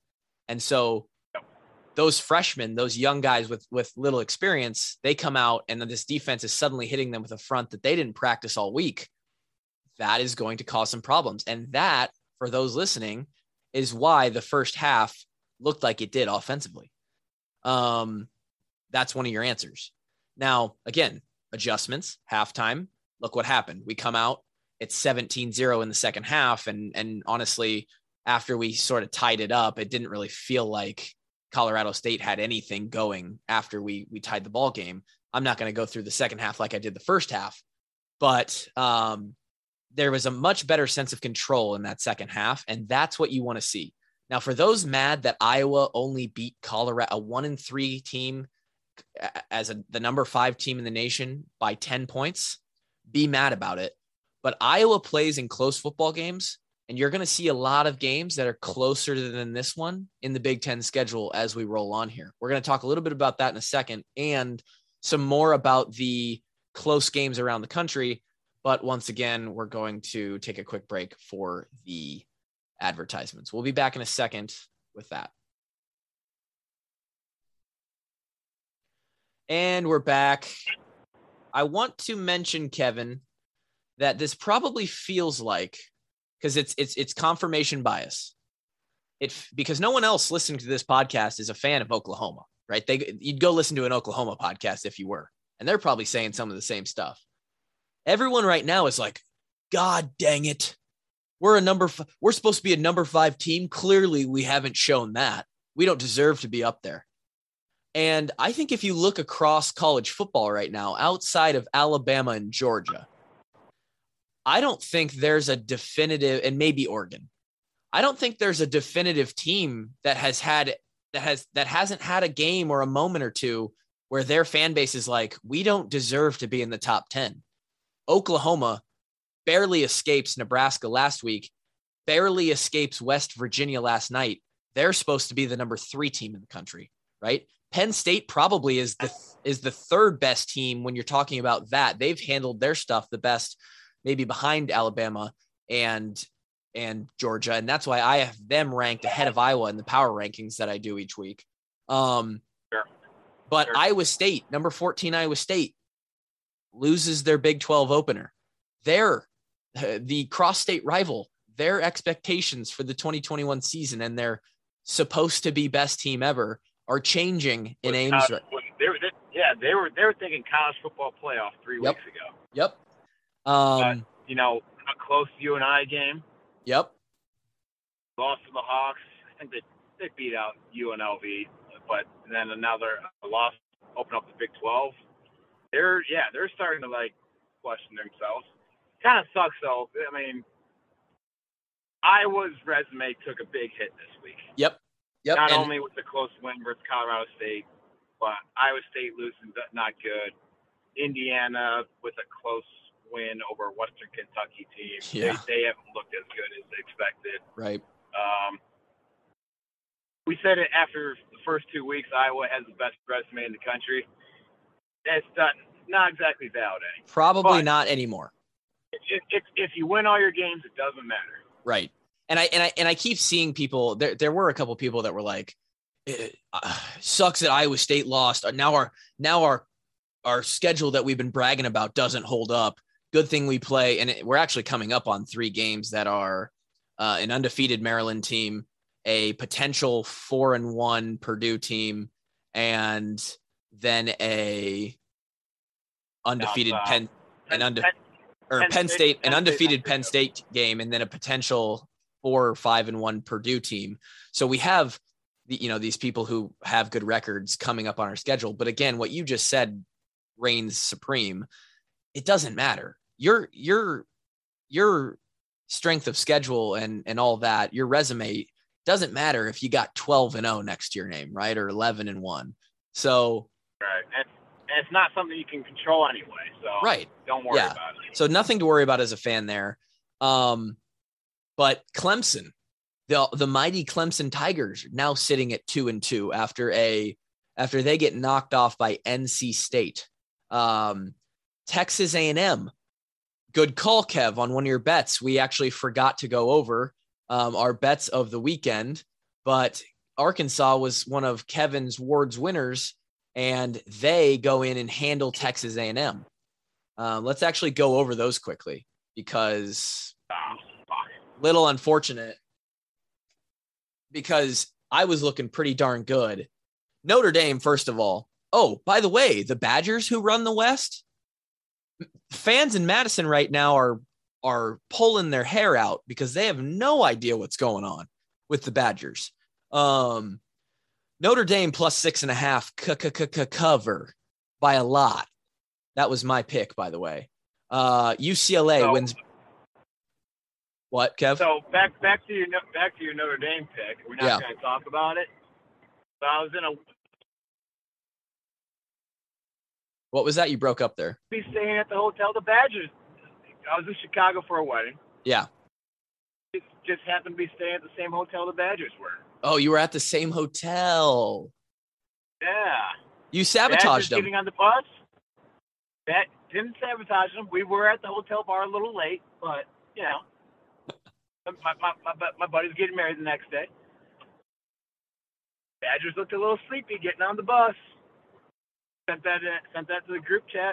And so those freshmen, those young guys with, with little experience, they come out and then this defense is suddenly hitting them with a front that they didn't practice all week. That is going to cause some problems. And that, for those listening, is why the first half looked like it did offensively. Um, that's one of your answers. Now, again, adjustments, halftime. Look what happened. We come out, it's seventeen zero in the second half. And, and honestly, after we sort of tied it up, it didn't really feel like Colorado State had anything going after we, we tied the ball game. I'm not going to go through the second half like I did the first half, but um, there was a much better sense of control in that second half. And that's what you want to see. Now, for those mad that Iowa only beat Colorado, a one and three team as a, the number five team in the nation by ten points, be mad about it. But Iowa plays in close football games, and you're going to see a lot of games that are closer than this one in the Big Ten schedule as we roll on here. We're going to talk a little bit about that in a second and some more about the close games around the country. But once again, we're going to take a quick break for the advertisements. We'll be back in a second with that. And we're back. I want to mention, Kevin, that this probably feels like, because it's it's it's confirmation bias. It because no one else listening to this podcast is a fan of Oklahoma, right? They you'd go listen to an Oklahoma podcast if you were, and they're probably saying some of the same stuff. Everyone right now is like, God dang it. We're a number, f- we're supposed to be a number five team. Clearly we haven't shown that. We don't deserve to be up there. And I think if you look across college football right now, outside of Alabama and Georgia, I don't think there's a definitive, and maybe Oregon, I don't think there's a definitive team that has had, that has, that hasn't had a game or a moment or two where their fan base is like, we don't deserve to be in the top ten. Oklahoma barely escapes Nebraska last week, barely escapes West Virginia last night. They're supposed to be the number three team in the country, right? Penn State probably is the is the third best team when you're talking about that. They've handled their stuff the best, maybe behind Alabama and and Georgia, and that's why I have them ranked ahead of Iowa in the power rankings that I do each week. Um, sure. But sure. Iowa State, number fourteen, Iowa State loses their Big twelve opener. They're uh, the cross-state rival. Their expectations for the twenty twenty-one season and their supposed to be best team ever are changing in Ames. College, they were, they, yeah, they were they were thinking college football playoff three Yep. weeks ago. Yep. Um, but, you know, a close U N I game. Yep. Lost to the Hawks. I think they they beat out U N L V, but then another loss opened up the Big twelve. They're yeah, they're starting to like question themselves. Kind of sucks though. I mean, Iowa's resume took a big hit this week. Yep. Yep. Not and, only with the close win versus Colorado State, but Iowa State losing not good. Indiana with a close win over a Western Kentucky team. Yeah. They, they haven't looked as good as expected. Right. Um, we said it after the first two weeks, Iowa has the best resume in the country. That's not, not exactly validating. Probably but not anymore. If, if, if you win all your games, it doesn't matter. Right. And I and I and I keep seeing people. There, there were a couple people that were like, it, uh, "Sucks that Iowa State lost. Now our now our our schedule that we've been bragging about doesn't hold up. Good thing we play, and it, we're actually coming up on three games that are uh, an undefeated Maryland team, a potential four and one Purdue team, and then a undefeated uh, Penn an unde- Penn, or Penn Penn State, State, Penn an undefeated State, Penn State game, and then a potential four or five and one Purdue team. So we have the, you know, these people who have good records coming up on our schedule. But again, what you just said reigns supreme. It doesn't matter. Your, your, your strength of schedule and, and all that, your resume doesn't matter if you got twelve and oh next to your name, right? Or eleven and one. So, right. And, and it's not something you can control anyway. So right. Don't worry Yeah. about it. So nothing to worry about as a fan there. Um, But Clemson, the the mighty Clemson Tigers, now sitting at two and two after a after they get knocked off by N C State. Um, Texas A and M, good call, Kev, on one of your bets. We actually forgot to go over um, our bets of the weekend, but Arkansas was one of Kevin's Ward's winners, and they go in and handle Texas A and M. Um, let's actually go over those quickly because little unfortunate because I was looking pretty darn good. Notre Dame, first of all. Oh, by the way, the Badgers who run the West, fans in Madison right now are are pulling their hair out because they have no idea what's going on with the Badgers. Um, Notre Dame plus six and a half cover by a lot. That was my pick, by the way. Uh, U C L A so, wins. What, Kev? So back back to your back to your Notre Dame pick. We're not yeah. going to talk about it. But I was in a. What was that? You broke up there. Be staying at the hotel. The Badgers. I was in Chicago for a wedding. Yeah. It just happened to be staying at the same hotel the Badgers were. Oh, you were at the same hotel. Yeah. You sabotaged them. Getting on the bus. That didn't sabotage them. We were at the hotel bar a little late, but you know, my my my, my buddy's getting married the next day. Badgers looked a little sleepy getting on the bus. Sent that in, sent that to the group chat.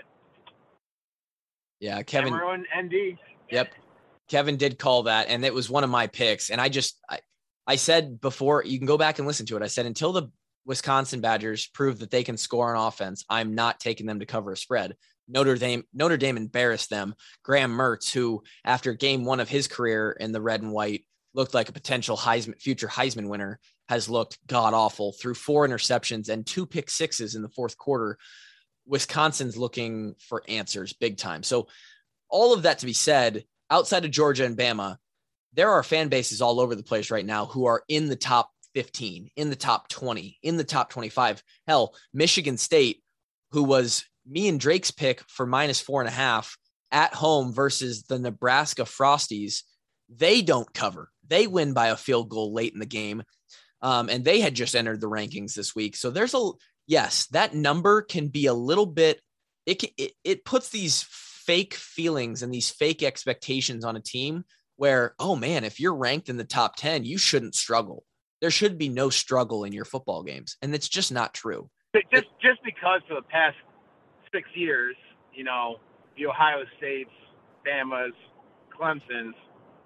Yeah, Kevin. Cameron N D. Yep. Kevin did call that, and it was one of my picks. And I just, I, I said before, you can go back and listen to it. I said, until the Wisconsin Badgers prove that they can score on offense, I'm not taking them to cover a spread. Notre Dame, Notre Dame embarrassed them. Graham Mertz, who after game one of his career in the red and white looked like a potential Heisman, future Heisman winner, has looked god awful through four interceptions and two pick sixes in the fourth quarter. Wisconsin's looking for answers big time. So all of that to be said, outside of Georgia and Bama, there are fan bases all over the place right now who are in the top fifteen, in the top twenty, in the top twenty-five. Hell, Michigan State, who was me and Drake's pick for minus four and a half at home versus the Nebraska Frosties, they don't cover. They win by a field goal late in the game. Um, and they had just entered the rankings this week. So there's a, yes, that number can be a little bit, it, can, it, it puts these fake feelings and these fake expectations on a team where, oh man, if you're ranked in the top ten, you shouldn't struggle. There should be no struggle in your football games. And it's just not true. Just, just because for the past six years, you know, the Ohio States, Bama's, Clemson's,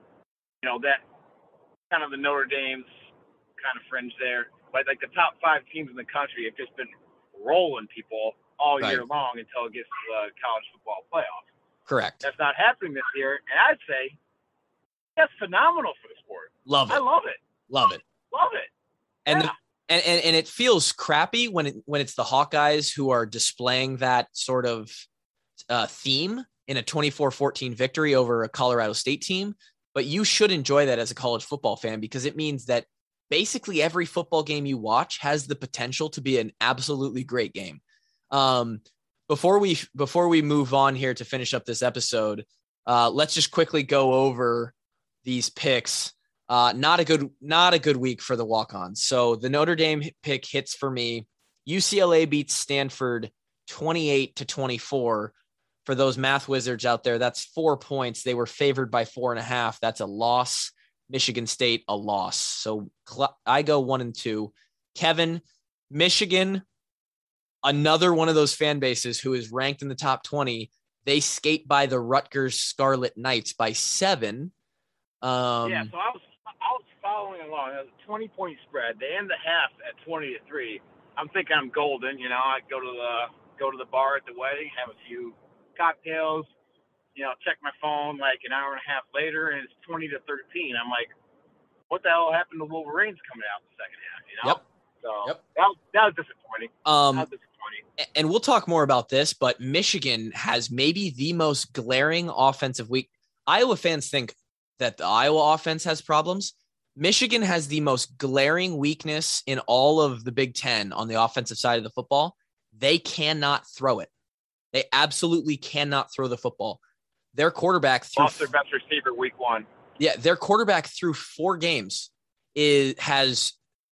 you know, that kind of the Notre Dame's kind of fringe there. But like the top five teams in the country have just been rolling people all Right. year long until it gets to the college football playoff. Correct. That's not happening this year. And I'd say that's phenomenal for the sport. Love it. I love it. Love it. Love it. And, Yeah. the, and, and, and it feels crappy when it, when it's the Hawkeyes who are displaying that sort of uh, theme in a twenty-four fourteen victory over a Colorado State team. But you should enjoy that as a college football fan, because it means that basically every football game you watch has the potential to be an absolutely great game. Um, before we, before we move on here to finish up this episode, uh, let's just quickly go over these picks. Uh, not a good, not a good week for the walk-ons. So the Notre Dame pick hits for me. U C L A beats Stanford twenty-eight to twenty-four. For those math wizards out there, that's four points. They were favored by four and a half. That's a loss. Michigan State, a loss. So cl- I go one and two. Kevin, Michigan, another one of those fan bases who is ranked in the top twenty. They skate by the Rutgers Scarlet Knights by seven. Um, yeah, so I was I was following along. It was a twenty point spread. They end the half at twenty to three. I'm thinking I'm golden. You know, I go to the go to the bar at the wedding, have a few cocktails, you know, check my phone like an hour and a half later, and it's twenty to thirteen. I'm like, what the hell happened to Wolverines coming out in the second half? You know? Yep. So Yep. that was, that was disappointing. Um, that was disappointing. And we'll talk more about this, but Michigan has maybe the most glaring offensive week. Iowa fans think that the Iowa offense has problems. Michigan has the most glaring weakness in all of the Big Ten on the offensive side of the football. They cannot throw it. They absolutely cannot throw the football. Their quarterback threw Lost their best receiver week one. Yeah, their quarterback through four games is has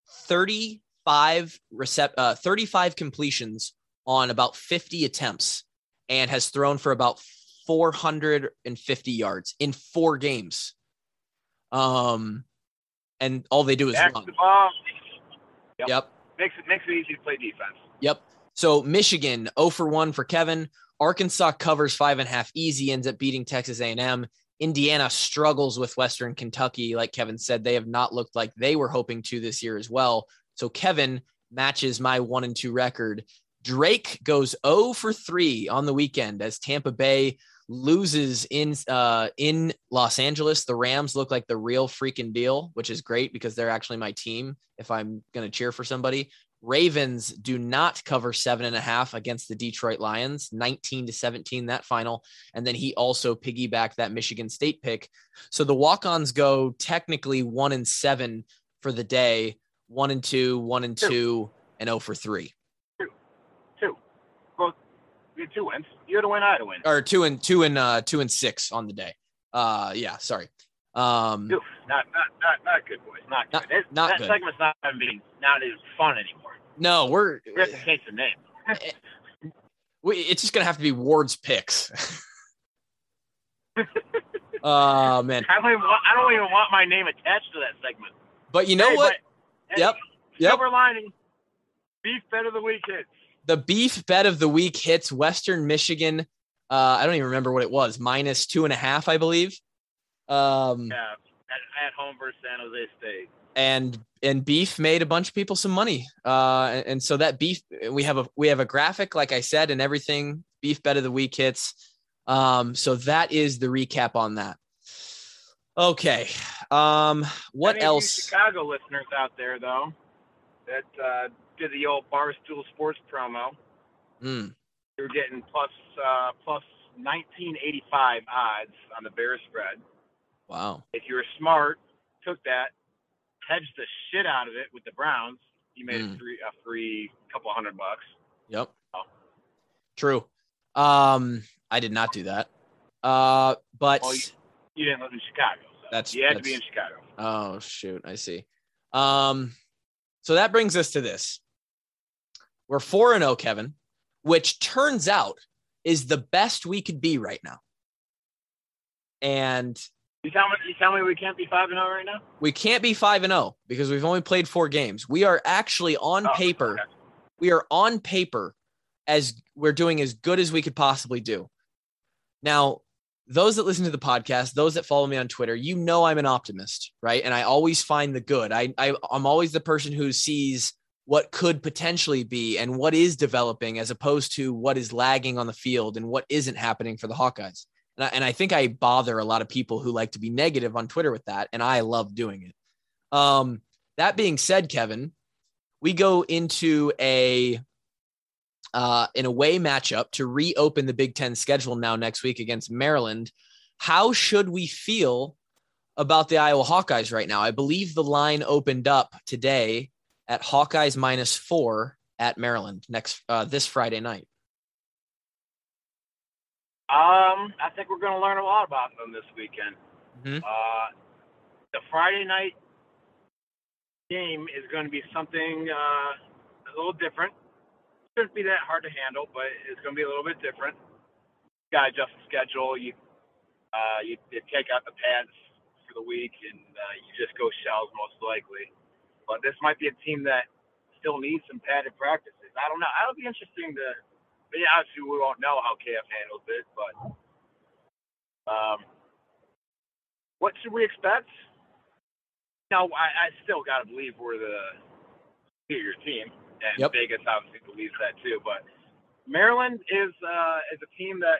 thirty-five recept uh, thirty-five completions on about fifty attempts and has thrown for about four hundred fifty yards in four games. Um, and all they do is Back run. the ball. Yep. Yep. Makes it makes it easy to play defense. Yep. So Michigan, zero for one for Kevin. Arkansas covers five and a half easy, ends up beating Texas A and M. Indiana struggles with Western Kentucky. Like Kevin said, they have not looked like they were hoping to this year as well. So Kevin matches my one and two record. Drake goes zero for three on the weekend as Tampa Bay loses in uh, in Los Angeles. The Rams look like the real freaking deal, which is great because they're actually my team if I'm going to cheer for somebody. Ravens do not cover seven and a half against the Detroit Lions, nineteen to seventeen, that final. And then he also piggybacked that Michigan State pick. So the walk-ons go technically one and seven for the day, one and two, one and two, two and zero for three. Two, two. Well, you had two wins. You had a win, I had a win. Or two and two and uh, two and six on the day. Uh, yeah, sorry. Um, Oof, not, not, not, not good, boys. Not good. Not, it, not that good. segment's not even being, not even fun anymore. No, we're We have to change the name. we, it's just gonna have to be Ward's picks. Oh man, I don't, even want, I don't even want my name attached to that segment. but you know Hey, what? but, Yep, hey, yep. Silver lining. Beef bet of the week hits. The beef bet of the week hits Western Michigan. Uh, I don't even remember what it was. Minus two and a half, I believe. Um, Yeah, at, at home versus San Jose State. and and beef made a bunch of people some money. Uh, and, and so that beef, we have a we have a graphic, like I said, and everything. Beef bet of the week hits. Um, so that is the recap on that. Okay. Um, what Any else? Of you Chicago listeners out there, though, that uh, did the old Barstool Sports promo. Mm. You're getting plus uh, plus nineteen eighty-five odds on the Bears spread. Wow. If you were smart, took that, hedged the shit out of it with the Browns, you made Mm. a free a free couple hundred bucks. Yep. Oh. True. Um, I did not do that. Uh, but Well, you, you didn't live in Chicago, so That's- you had that's- to be in Chicago. oh shoot, I see. Um, so that brings us to this. We're four and oh, Kevin, which turns out is the best we could be right now. And You tell me, you tell me we can't be five and zero right now. we can't be five and oh because we've only played four games. We are actually on Oh, paper. okay. We are on paper as we're doing as good as we could possibly do. Now, those that listen to the podcast, those that follow me on Twitter, you know I'm an optimist, right? And I always find the good. I, I I'm always the person who sees what could potentially be and what is developing as opposed to what is lagging on the field and what isn't happening for the Hawkeyes. And I, and I think I bother a lot of people who like to be negative on Twitter with that, and I love doing it. Um, that being said, Kevin, we go into a uh, an away matchup to reopen the Big Ten schedule now next week against Maryland. How should we feel about the Iowa Hawkeyes right now? I believe the line opened up today at Hawkeyes minus four at Maryland next uh, this Friday night. Um, I think we're going to learn a lot about them this weekend. Mm-hmm. Uh, the Friday night game is going to be something uh, a little different. It shouldn't be that hard to handle, but it's going to be a little bit different. You got to adjust the schedule. You, uh, you, you take out the pads for the week, and uh, you just go shells most likely. But this might be a team that still needs some padded practices. I don't know. That'll be interesting to. But yeah, obviously we won't know how K F handles it, but um, what should we expect? No, I, I still got to believe we're the superior team, and Yep. Vegas obviously believes that too. But Maryland is uh, is a team that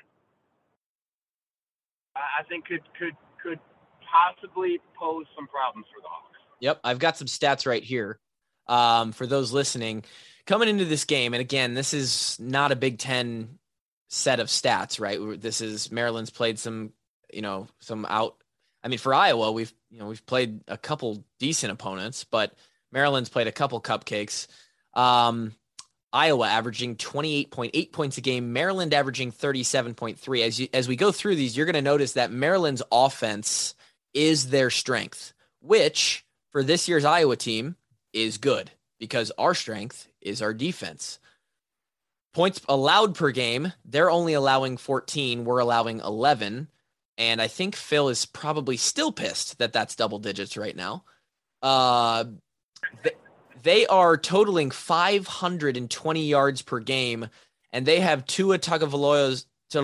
I think could could could possibly pose some problems for the Hawks. Yep, I've got some stats right here um, for those listening. Coming into this game, and again, this is not a Big Ten set of stats, right? This is Maryland's played some, you know, some out. I mean, for Iowa, we've you know we've played a couple decent opponents, but Maryland's played a couple cupcakes. Um, Iowa averaging twenty-eight point eight points a game, Maryland averaging thirty-seven point three. As you, as we go through these, you're going to notice that Maryland's offense is their strength, which for this year's Iowa team is good because our strength is our defense. Points allowed per game, they're only allowing fourteen. We're allowing eleven. And I think Phil is probably still pissed that that's double digits right now. Uh, th- they are totaling five hundred twenty yards per game, and they have Tua Tagovailoa's.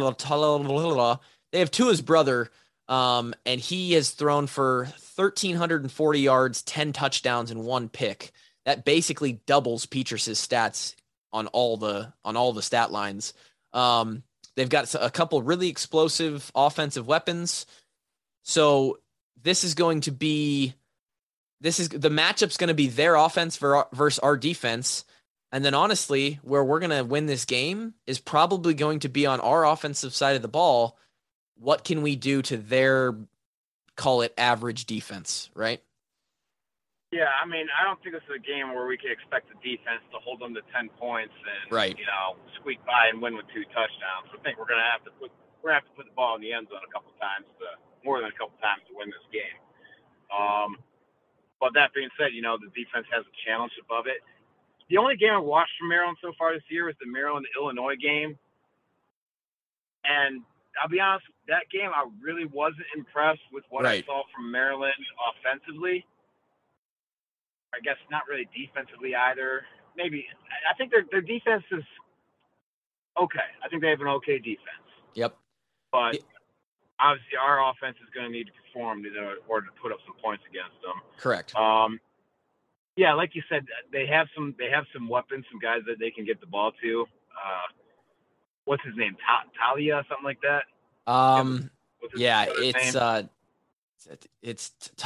They have Tua's brother, um, and he has thrown for one thousand three hundred forty yards, ten touchdowns, and one pick. That basically doubles Petrus's stats on all the on all the stat lines. Um, they've got a couple really explosive offensive weapons. So this is going to be this is the matchup's going to be their offense versus our defense. And then honestly, where we're going to win this game is probably going to be on our offensive side of the ball. What can we do to their, call it, average defense, right? Yeah, I mean, I don't think this is a game where we can expect the defense to hold them to ten points and right. you know squeak by and win with two touchdowns. I think we're gonna have to put we're gonna have to put the ball in the end zone a couple times, to, more than a couple times to win this game. Um, but that being said, you know the defense has a challenge above it. The only game I watched from Maryland so far this year was the Maryland-Illinois game, and I'll be honest, that game I really wasn't impressed with what right. I saw from Maryland offensively. I guess not really defensively either. Maybe I think their their defense is okay. I think they have an okay defense. Yep. But obviously, our offense is going to need to perform in order to put up some points against them. Correct. Um, yeah, like you said, they have some they have some weapons, some guys that they can get the ball to. Uh, what's his name? Ta- Talia, something like that. Um. What's his, yeah, what's his it's name? uh. It's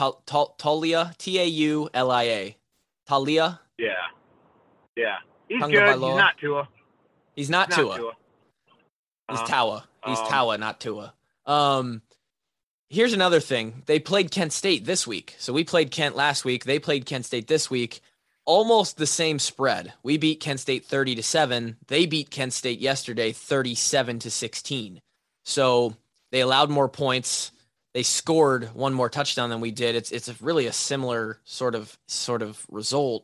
Talia, T A U L I A. Talia? Yeah. Yeah. He's Tonga good. Bailoa. He's not Tua. He's not He's Tua. Not Tua. He's Uh, Tawa. He's um, Tawa, not Tua. Um, here's another thing. They played Kent State this week. So we played Kent last week. They played Kent State this week. Almost the same spread. We beat Kent State thirty to seven. They beat Kent State yesterday thirty-seven to sixteen. So they allowed more points. They scored one more touchdown than we did. It's it's a really a similar sort of sort of result.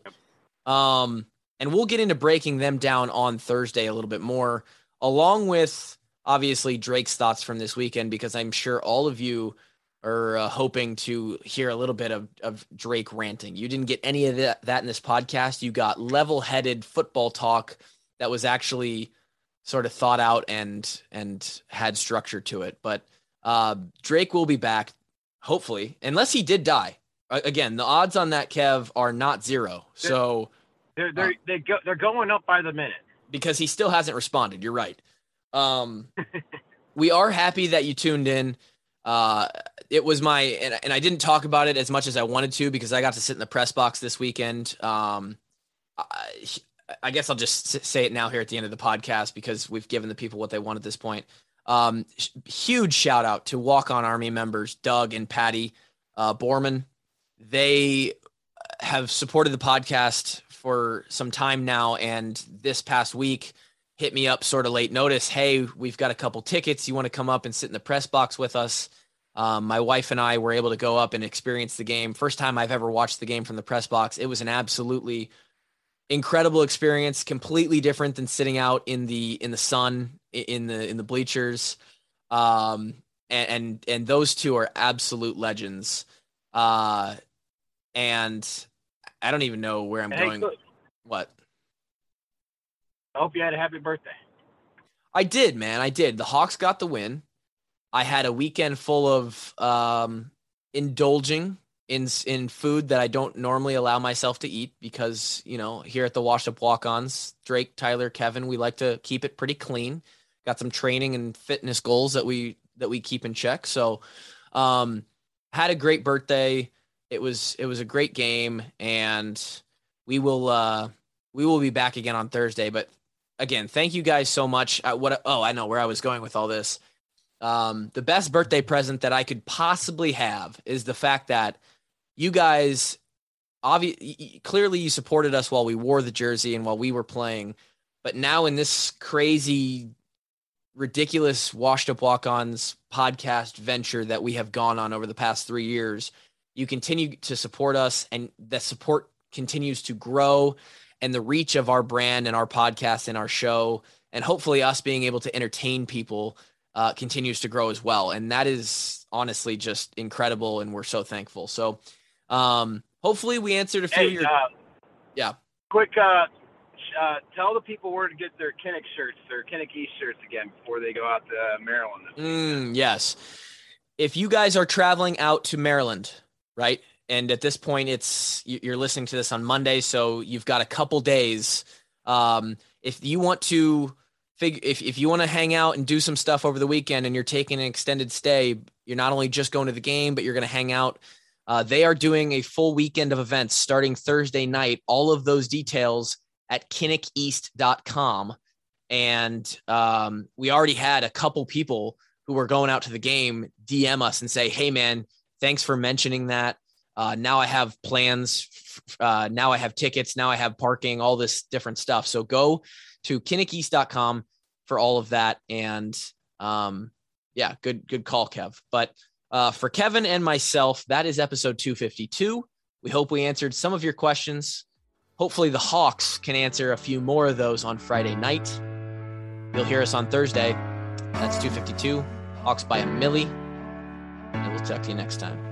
Um, and we'll get into breaking them down on Thursday a little bit more, along with obviously Drake's thoughts from this weekend, because I'm sure all of you are uh, hoping to hear a little bit of, of Drake ranting. You didn't get any of that, that in this podcast. You got level-headed football talk that was actually sort of thought out and and had structure to it. But Uh, Drake will be back, hopefully, unless he did die. Again, the odds on that, Kev, are not zero. So they're they're uh, they go, they're going up by the minute because he still hasn't responded. You're right. Um, we are happy that you tuned in. Uh, it was my and, and I didn't talk about it as much as I wanted to because I got to sit in the press box this weekend. Um, I, I guess I'll just say it now here at the end of the podcast because we've given the people what they want at this point. Um, huge shout out to Walk On Army members, Doug and Patty uh, Borman. They have supported the podcast for some time now. And this past week hit me up sort of late notice. Hey, we've got a couple tickets. You want to come up and sit in the press box with us? Um, my wife and I were able to go up and experience the game. First time I've ever watched the game from the press box. It was an absolutely incredible experience, completely different than sitting out in the in the sun in the in the bleachers. Um, and and, and those two are absolute legends. Uh, and I don't even know where I'm hey, going. Good. What? I hope you had a happy birthday. I did, man. I did. The Hawks got the win. I had a weekend full of um, indulging in in food that I don't normally allow myself to eat because, you know, here at the Washed Up Walk-Ons, Drake, Tyler, Kevin, we like to keep it pretty clean. Got some training and fitness goals that we that we keep in check. So, um, had a great birthday. It was it was a great game, and we will uh, we will be back again on Thursday. But again, thank you guys so much. Uh, what? Oh, I know where I was going with all this. Um, the best birthday present that I could possibly have is the fact that you guys, obviously, clearly you supported us while we wore the jersey and while we were playing, but now in this crazy, ridiculous Washed Up Walk-Ons podcast venture that we have gone on over the past three years, you continue to support us, and the support continues to grow, and the reach of our brand and our podcast and our show, and hopefully us being able to entertain people uh, continues to grow as well. And that is honestly just incredible, and we're so thankful. So um, hopefully we answered a few Hey, of your uh, Yeah. Quick, uh, uh, tell the people where to get their Kinnick shirts, their Kinnick East shirts again before they go out to Maryland this mm, yes. If you guys are traveling out to Maryland, right? And at this point, it's you're listening to this on Monday, so you've got a couple days. Um, if you want to figure, if, if you want to hang out and do some stuff over the weekend and you're taking an extended stay, you're not only just going to the game, but you're going to hang out. Uh, they are doing a full weekend of events starting Thursday night. All of those details at kinnick east dot com. And um, we already had a couple people who were going out to the game D M us and say, hey, man, thanks for mentioning that. Uh, now I have plans. Uh, now I have tickets. Now I have parking, all this different stuff. So go to kinnick east dot com for all of that. And um, yeah, good, good call, Kev. But uh, for Kevin and myself, that is episode two fifty-two. We hope we answered some of your questions. Hopefully the Hawks can answer a few more of those on Friday night. You'll hear us on Thursday. That's two fifty-two. Hawks by a milli. And we'll talk to you next time.